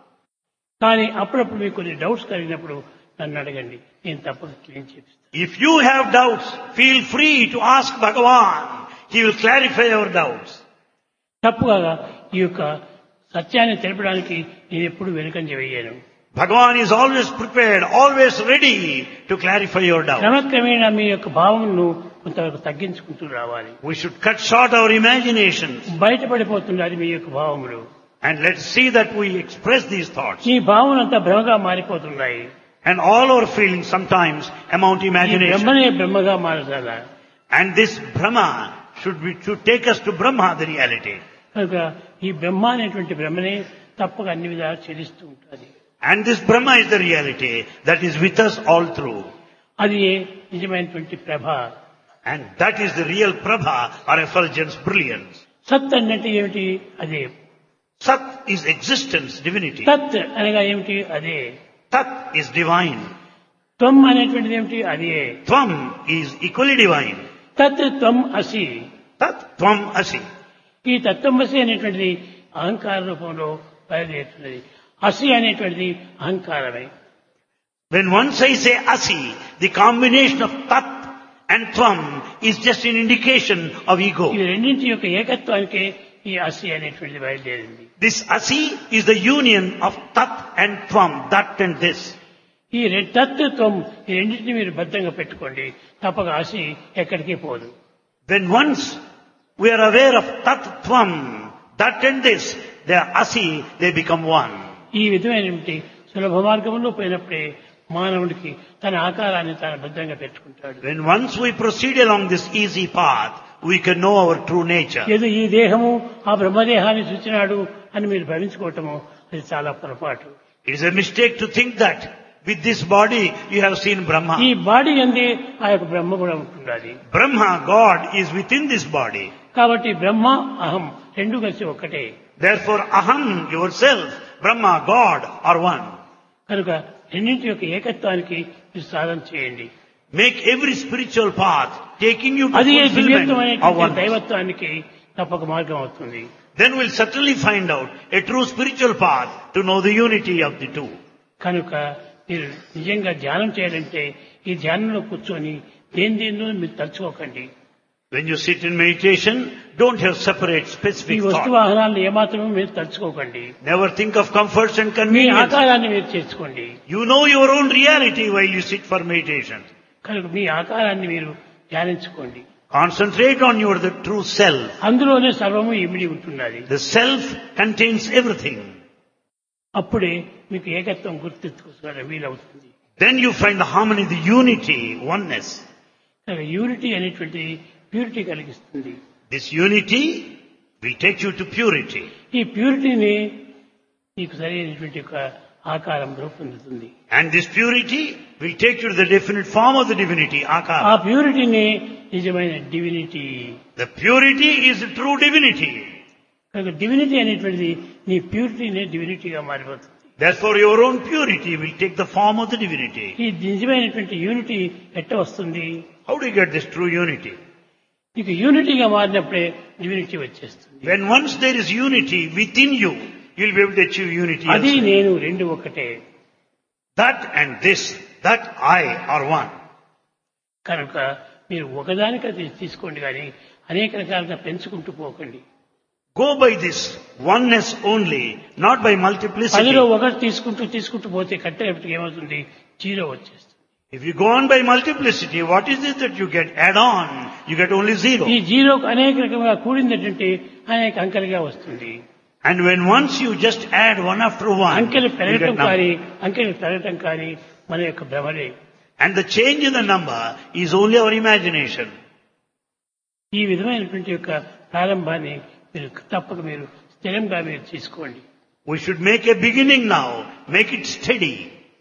కానీ అప్పుడప్పుడు మీకు కొన్ని డౌట్స్ కలిగినప్పుడు నన్ను అడగండి, నేను తప్పక క్లీన్ చేపిస్తాను. If you have doubts, feel free to ask Bhagavan. He will clarify your doubts. తప్పుగా ఈ యొక్క సత్యాన్ని తెలపడానికి నేను ఎప్పుడు వెనుకంజ వేయను. Bhagavan is always prepared, always ready to clarify your doubts. క్రమక్రమేణా మీ యొక్క భావమును కొంతవరకు తగ్గించుకుంటూ రావాలి. We should cut short our imaginations బయటపడిపోతున్నది మీ యొక్క భావములు. and let's see that we express these thoughts. ఈ భావనంతా భ్రమగా మారిపోతున్నాయి. And all our feelings sometimes amount to ఈ imagination. బ్రహ్మనే బ్రహ్మగా మారసాల. And this Brahma should be, should take us to Brahma, the reality. కనుక ఈ బ్రహ్మ అనేటువంటి బ్రహ్మనే తప్పక అన్ని విధాలు చెల్లిస్తూ ఉంటుంది. And this Brahma is the reality that is with us all through. అది నిజమైనటువంటి ప్రభ. And that is the real Prabha or effulgence, brilliance. సత్ అన్నట్టు ఏమిటి? అదే. Sat is existence, divinity. తత్ అనగా ఏమిటి? అదే. Tat is divine. త్వం అనేటువంటిది ఏమిటి? అదే. Tvam is equally divine. తత్ త్వం అసి. Tat Tvam Asi. ఈ తత్వమసి అనేటువంటిది అహంకార రూపంలో బయలుదేరుతున్నది. అసి అనేటువంటిది అహంకారమే. When once I say Asi, the combination of Tat and Tvam is just an indication of ego. ఈ రెండింటి యొక్క ఏకత్వానికే ఈ అసి అనేటువంటిది బయలుదేరింది. This Asi is the union of Tat and Tvam, that and this. ఈ రె- తత్వం ఈ రెండింటిని మీరు భద్రంగా పెట్టుకోండి, తప్పక అసి ఎక్కడికి పోదు. When once we are aware of Tat Tvam, that and this, they are Asi, they become one. ఈ విధమైనటువంటి సులభ మార్గంలో పోయినప్పుడే మానవుడికి తన ఆకారాన్ని తాను భద్రంగా పెట్టుకుంటాడు. When once we proceed along this easy path, we can know our true nature. ఏదో ఈ దేహము ఆ బ్రహ్మదేహాన్ని చూచినాడు అని మీరు భవించుకోవటము అది చాలా పొరపాటు. It is a mistake to think that with this body you have seen Brahma. ఈ బాడీ అందే ఆ యొక్క బ్రహ్మ కూడా ఉంటున్నది. Brahma, God, is within this body. కాబట్టి బ్రహ్మ అహం రెండు కలిసి ఒక్కటే. Therefore, Aham, yourself, Brahma, God are one. కనుక రెండింటి యొక్క ఏకత్వానికి మీరు సాధన చేయండి. Make every spiritual path taking you to అది fulfillment దివ్యత్వం of అనేటువంటి one. దైవత్వానికి తప్పక మార్గం అవుతుంది. Then we'll certainly find out a true spiritual path to know the unity of the two. కనుక మీరు నిజంగా ధ్యానం చేయాలంటే ఈ ధ్యానంలో కూర్చొని దేని దేనిలో మీరు తలుచుకోకండి. When you sit in meditation, don't have separate ఈ specific వస్తు thoughts. వాహనాలను ఏమాత్రమూ మీరు తలుచుకోకండి. Never think of comforts and me convenience. ఆకారాన్ని మీరు చేసుకోండి. You know your own reality while you sit for meditation. కనుక మీ ఆకారాన్ని మీరు ధ్యానించుకోండి. Concentrate on your the true self. అందులోనే సర్వము ఇమిడి ఉంటున్నది. The self contains everything. అప్పుడే మీకు ఏకత్వం గుర్తెత్తుకోవడం వీలవుతుంది. Then you find the harmony, the unity, oneness. కనుక యూనిటీ అనేటువంటి ప్యూరిటీ కలిగిస్తుంది. This unity will take you to purity. ఈ ప్యూరిటీని మీకు సరైనటువంటి ఒక ఆకారం రూపొందుతుంది. And this purity will take you to the definite form of the divinity, ఆ Akara. ప్యూరిటీని నిజమైన divinity. The purity is the true divinity. కనుక డివినిటీ అనేటువంటిది నీ ప్యూరిటీనే డివినిటీగా మారిపోతుంది. Therefore your own purity will take the form of the divinity. ఈ నిజమైనటువంటి యూనిటీ ఎట్ట వస్తుంది? How do you get this true unity? నీకు యూనిటీగా మారినప్పుడే డివినిటీ వచ్చేస్తుంది. When once there is unity within you, you will be able to achieve unity అది elsewhere. నేను రెండు ఒకటే. That and this, that I are one. కనుక మీరు ఒకదానికి అది తీసుకోండి కానీ అనేక రకాలుగా పెంచుకుంటూ పోకండి. Go by this oneness only, not by multiplicity. పదిలో ఒకటి తీసుకుంటూ తీసుకుంటూ పోతే కట్టేపటికి ఏమవుతుంది? జీరో వచ్చేస్తుంది. If you go on by multiplicity, what is it that you get? Add on, you get only zero. ఈ జీరోకు అనేక రకంగా కూడిందంటే అనేక అంకెలుగా వస్తుంది. And when once you just add one after one, అంకెలు you పెరగటం get number. కానీ అంకెలు పెరగటం కానీ మన యొక్క భ్రమలే. And the change in the number is only our imagination. ఈ విధమైనటువంటి యొక్క ప్రారంభాన్ని మీరు తప్పక మీరు స్థిరంగా మీరు తీసుకోండి. We should make a beginning now, make it steady.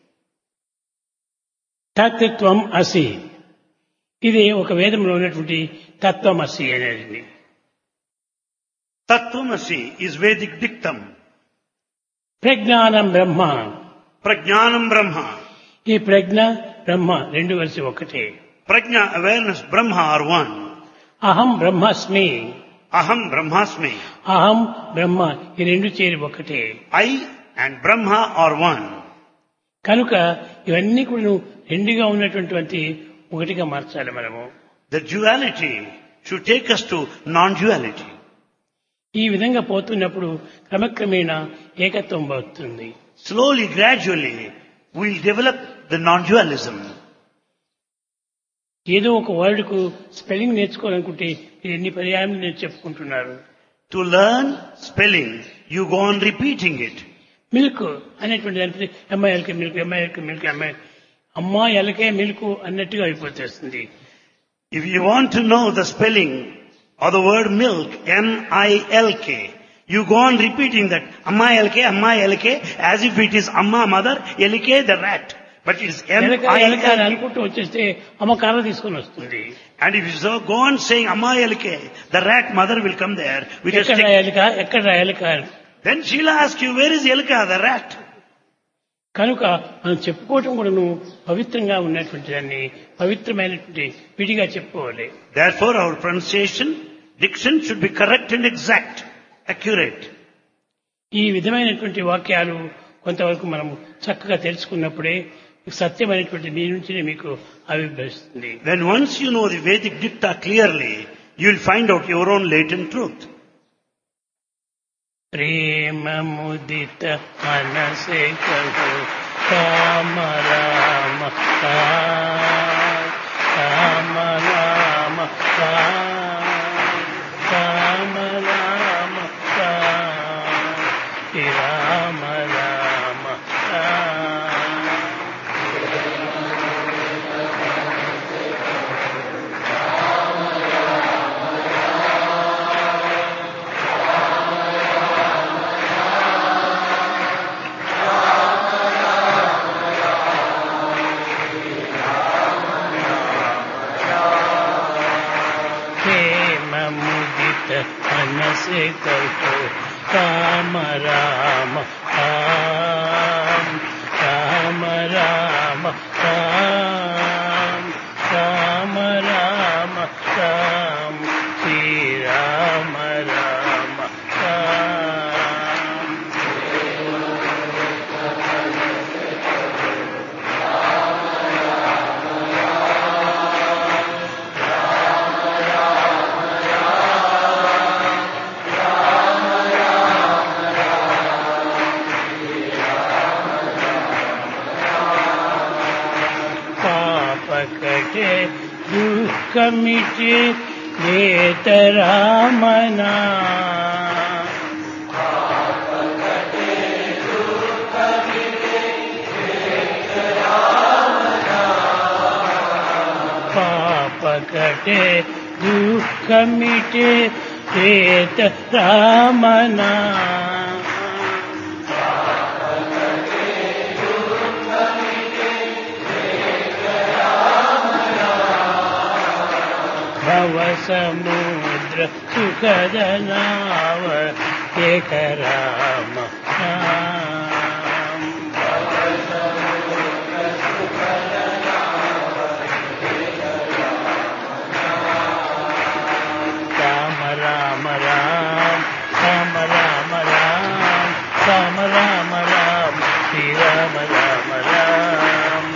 తత్వం అసి, ఇది ఒక వేదంలో ఉన్నటువంటి తత్వం అసి అనేది. Tattvamasi is Vedic dictum. ప్రజ్ఞానం బ్రహ్మ, Prajnanam Brahma. ఈ ప్రజ్ఞ బ్రహ్మ రెండు కలిసి ఒకటే. Prajna, awareness, Brahma are one. అహం బ్రహ్మాస్మి, Aham Brahmasmi. అహం బ్రహ్మ ఈ రెండు చేరి ఒకటే. I and Brahma are one. కనుక ఇవన్నీ కూడా రెండుగా ఉన్నటువంటి ఒకటిగా మార్చాలి మనము. The duality should take us to non-duality. ఈ విధంగా పోతున్నప్పుడు క్రమక్రమేణా ఏకత్వం అవుతుంది. Slowly, gradually, we'll develop the non-dualism. ఏదో ఒక వర్డ్కు స్పెల్లింగ్ నేర్చుకోవాలనుకుంటే ఇది ఎన్ని పర్యాయం నేను చెప్పుకుంటున్నారు. To learn spelling, you go on repeating it. Milk అనేటువంటి దానికి అమ్మాయిలకి మిల్క్, అమ్మాయిలకి మిల్క్, అమ్మాయి అమ్మాయిలకే మిల్క్ అన్నట్టుగా అయిపోతేస్తుంది. If you want to know the spelling of the word milk, M I L K, you go on repeating that, Amma L K, Amma L K, as if it is Amma mother, L K the rat. But it is M ఎలక I ఎలక అని L K. అనుకుంటూ వచ్చేస్తే అమ్మ కర్ర తీసుకొని వస్తుంది. And if you so go on saying Amma L K, the rat mother will come there with a ఎక్కడ stick. ఎలక ఎక్కడ ఎలక అని. Then she'll ask you, where is Elka, the rat? కనుక మనం చెప్పుకోవటం కూడా పవిత్రంగా ఉన్నటువంటి దాన్ని పవిత్రమైనటువంటి విడిగా చెప్పుకోవాలి. Therefore our pronunciation, diction should be correct and exact, accurate. ఈ విధమైనటువంటి వాక్యాలు కొంతవరకు మనం చక్కగా తెలుసుకున్నప్పుడే సత్యమైనటువంటి మీ నుంచి మీకు ఆవిర్భవిస్తుంది. Then once you know the Vedic dicta clearly, you will find out your own latent truth. ప్రేమ ముదిత మనసే కహో రామ రామ రామ రామ రామ రామ రామ రామ మనసే కహో రామ రామ రామ రామ రామ రామ రామ రామ శ్రీ రామ రామ రామ. పాపకటే దుఃఖమిటే నేతరామనా పాపకటే దుఃఖమిటే నేతరామనా భవ సముద్ర సుఖద నావ ఏక రామ రామ రామ రామ రామ రామ రామ రామ రామ రామ శ్రీ రామ రామ రామ.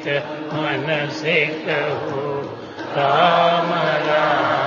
मन से कहो राम राम।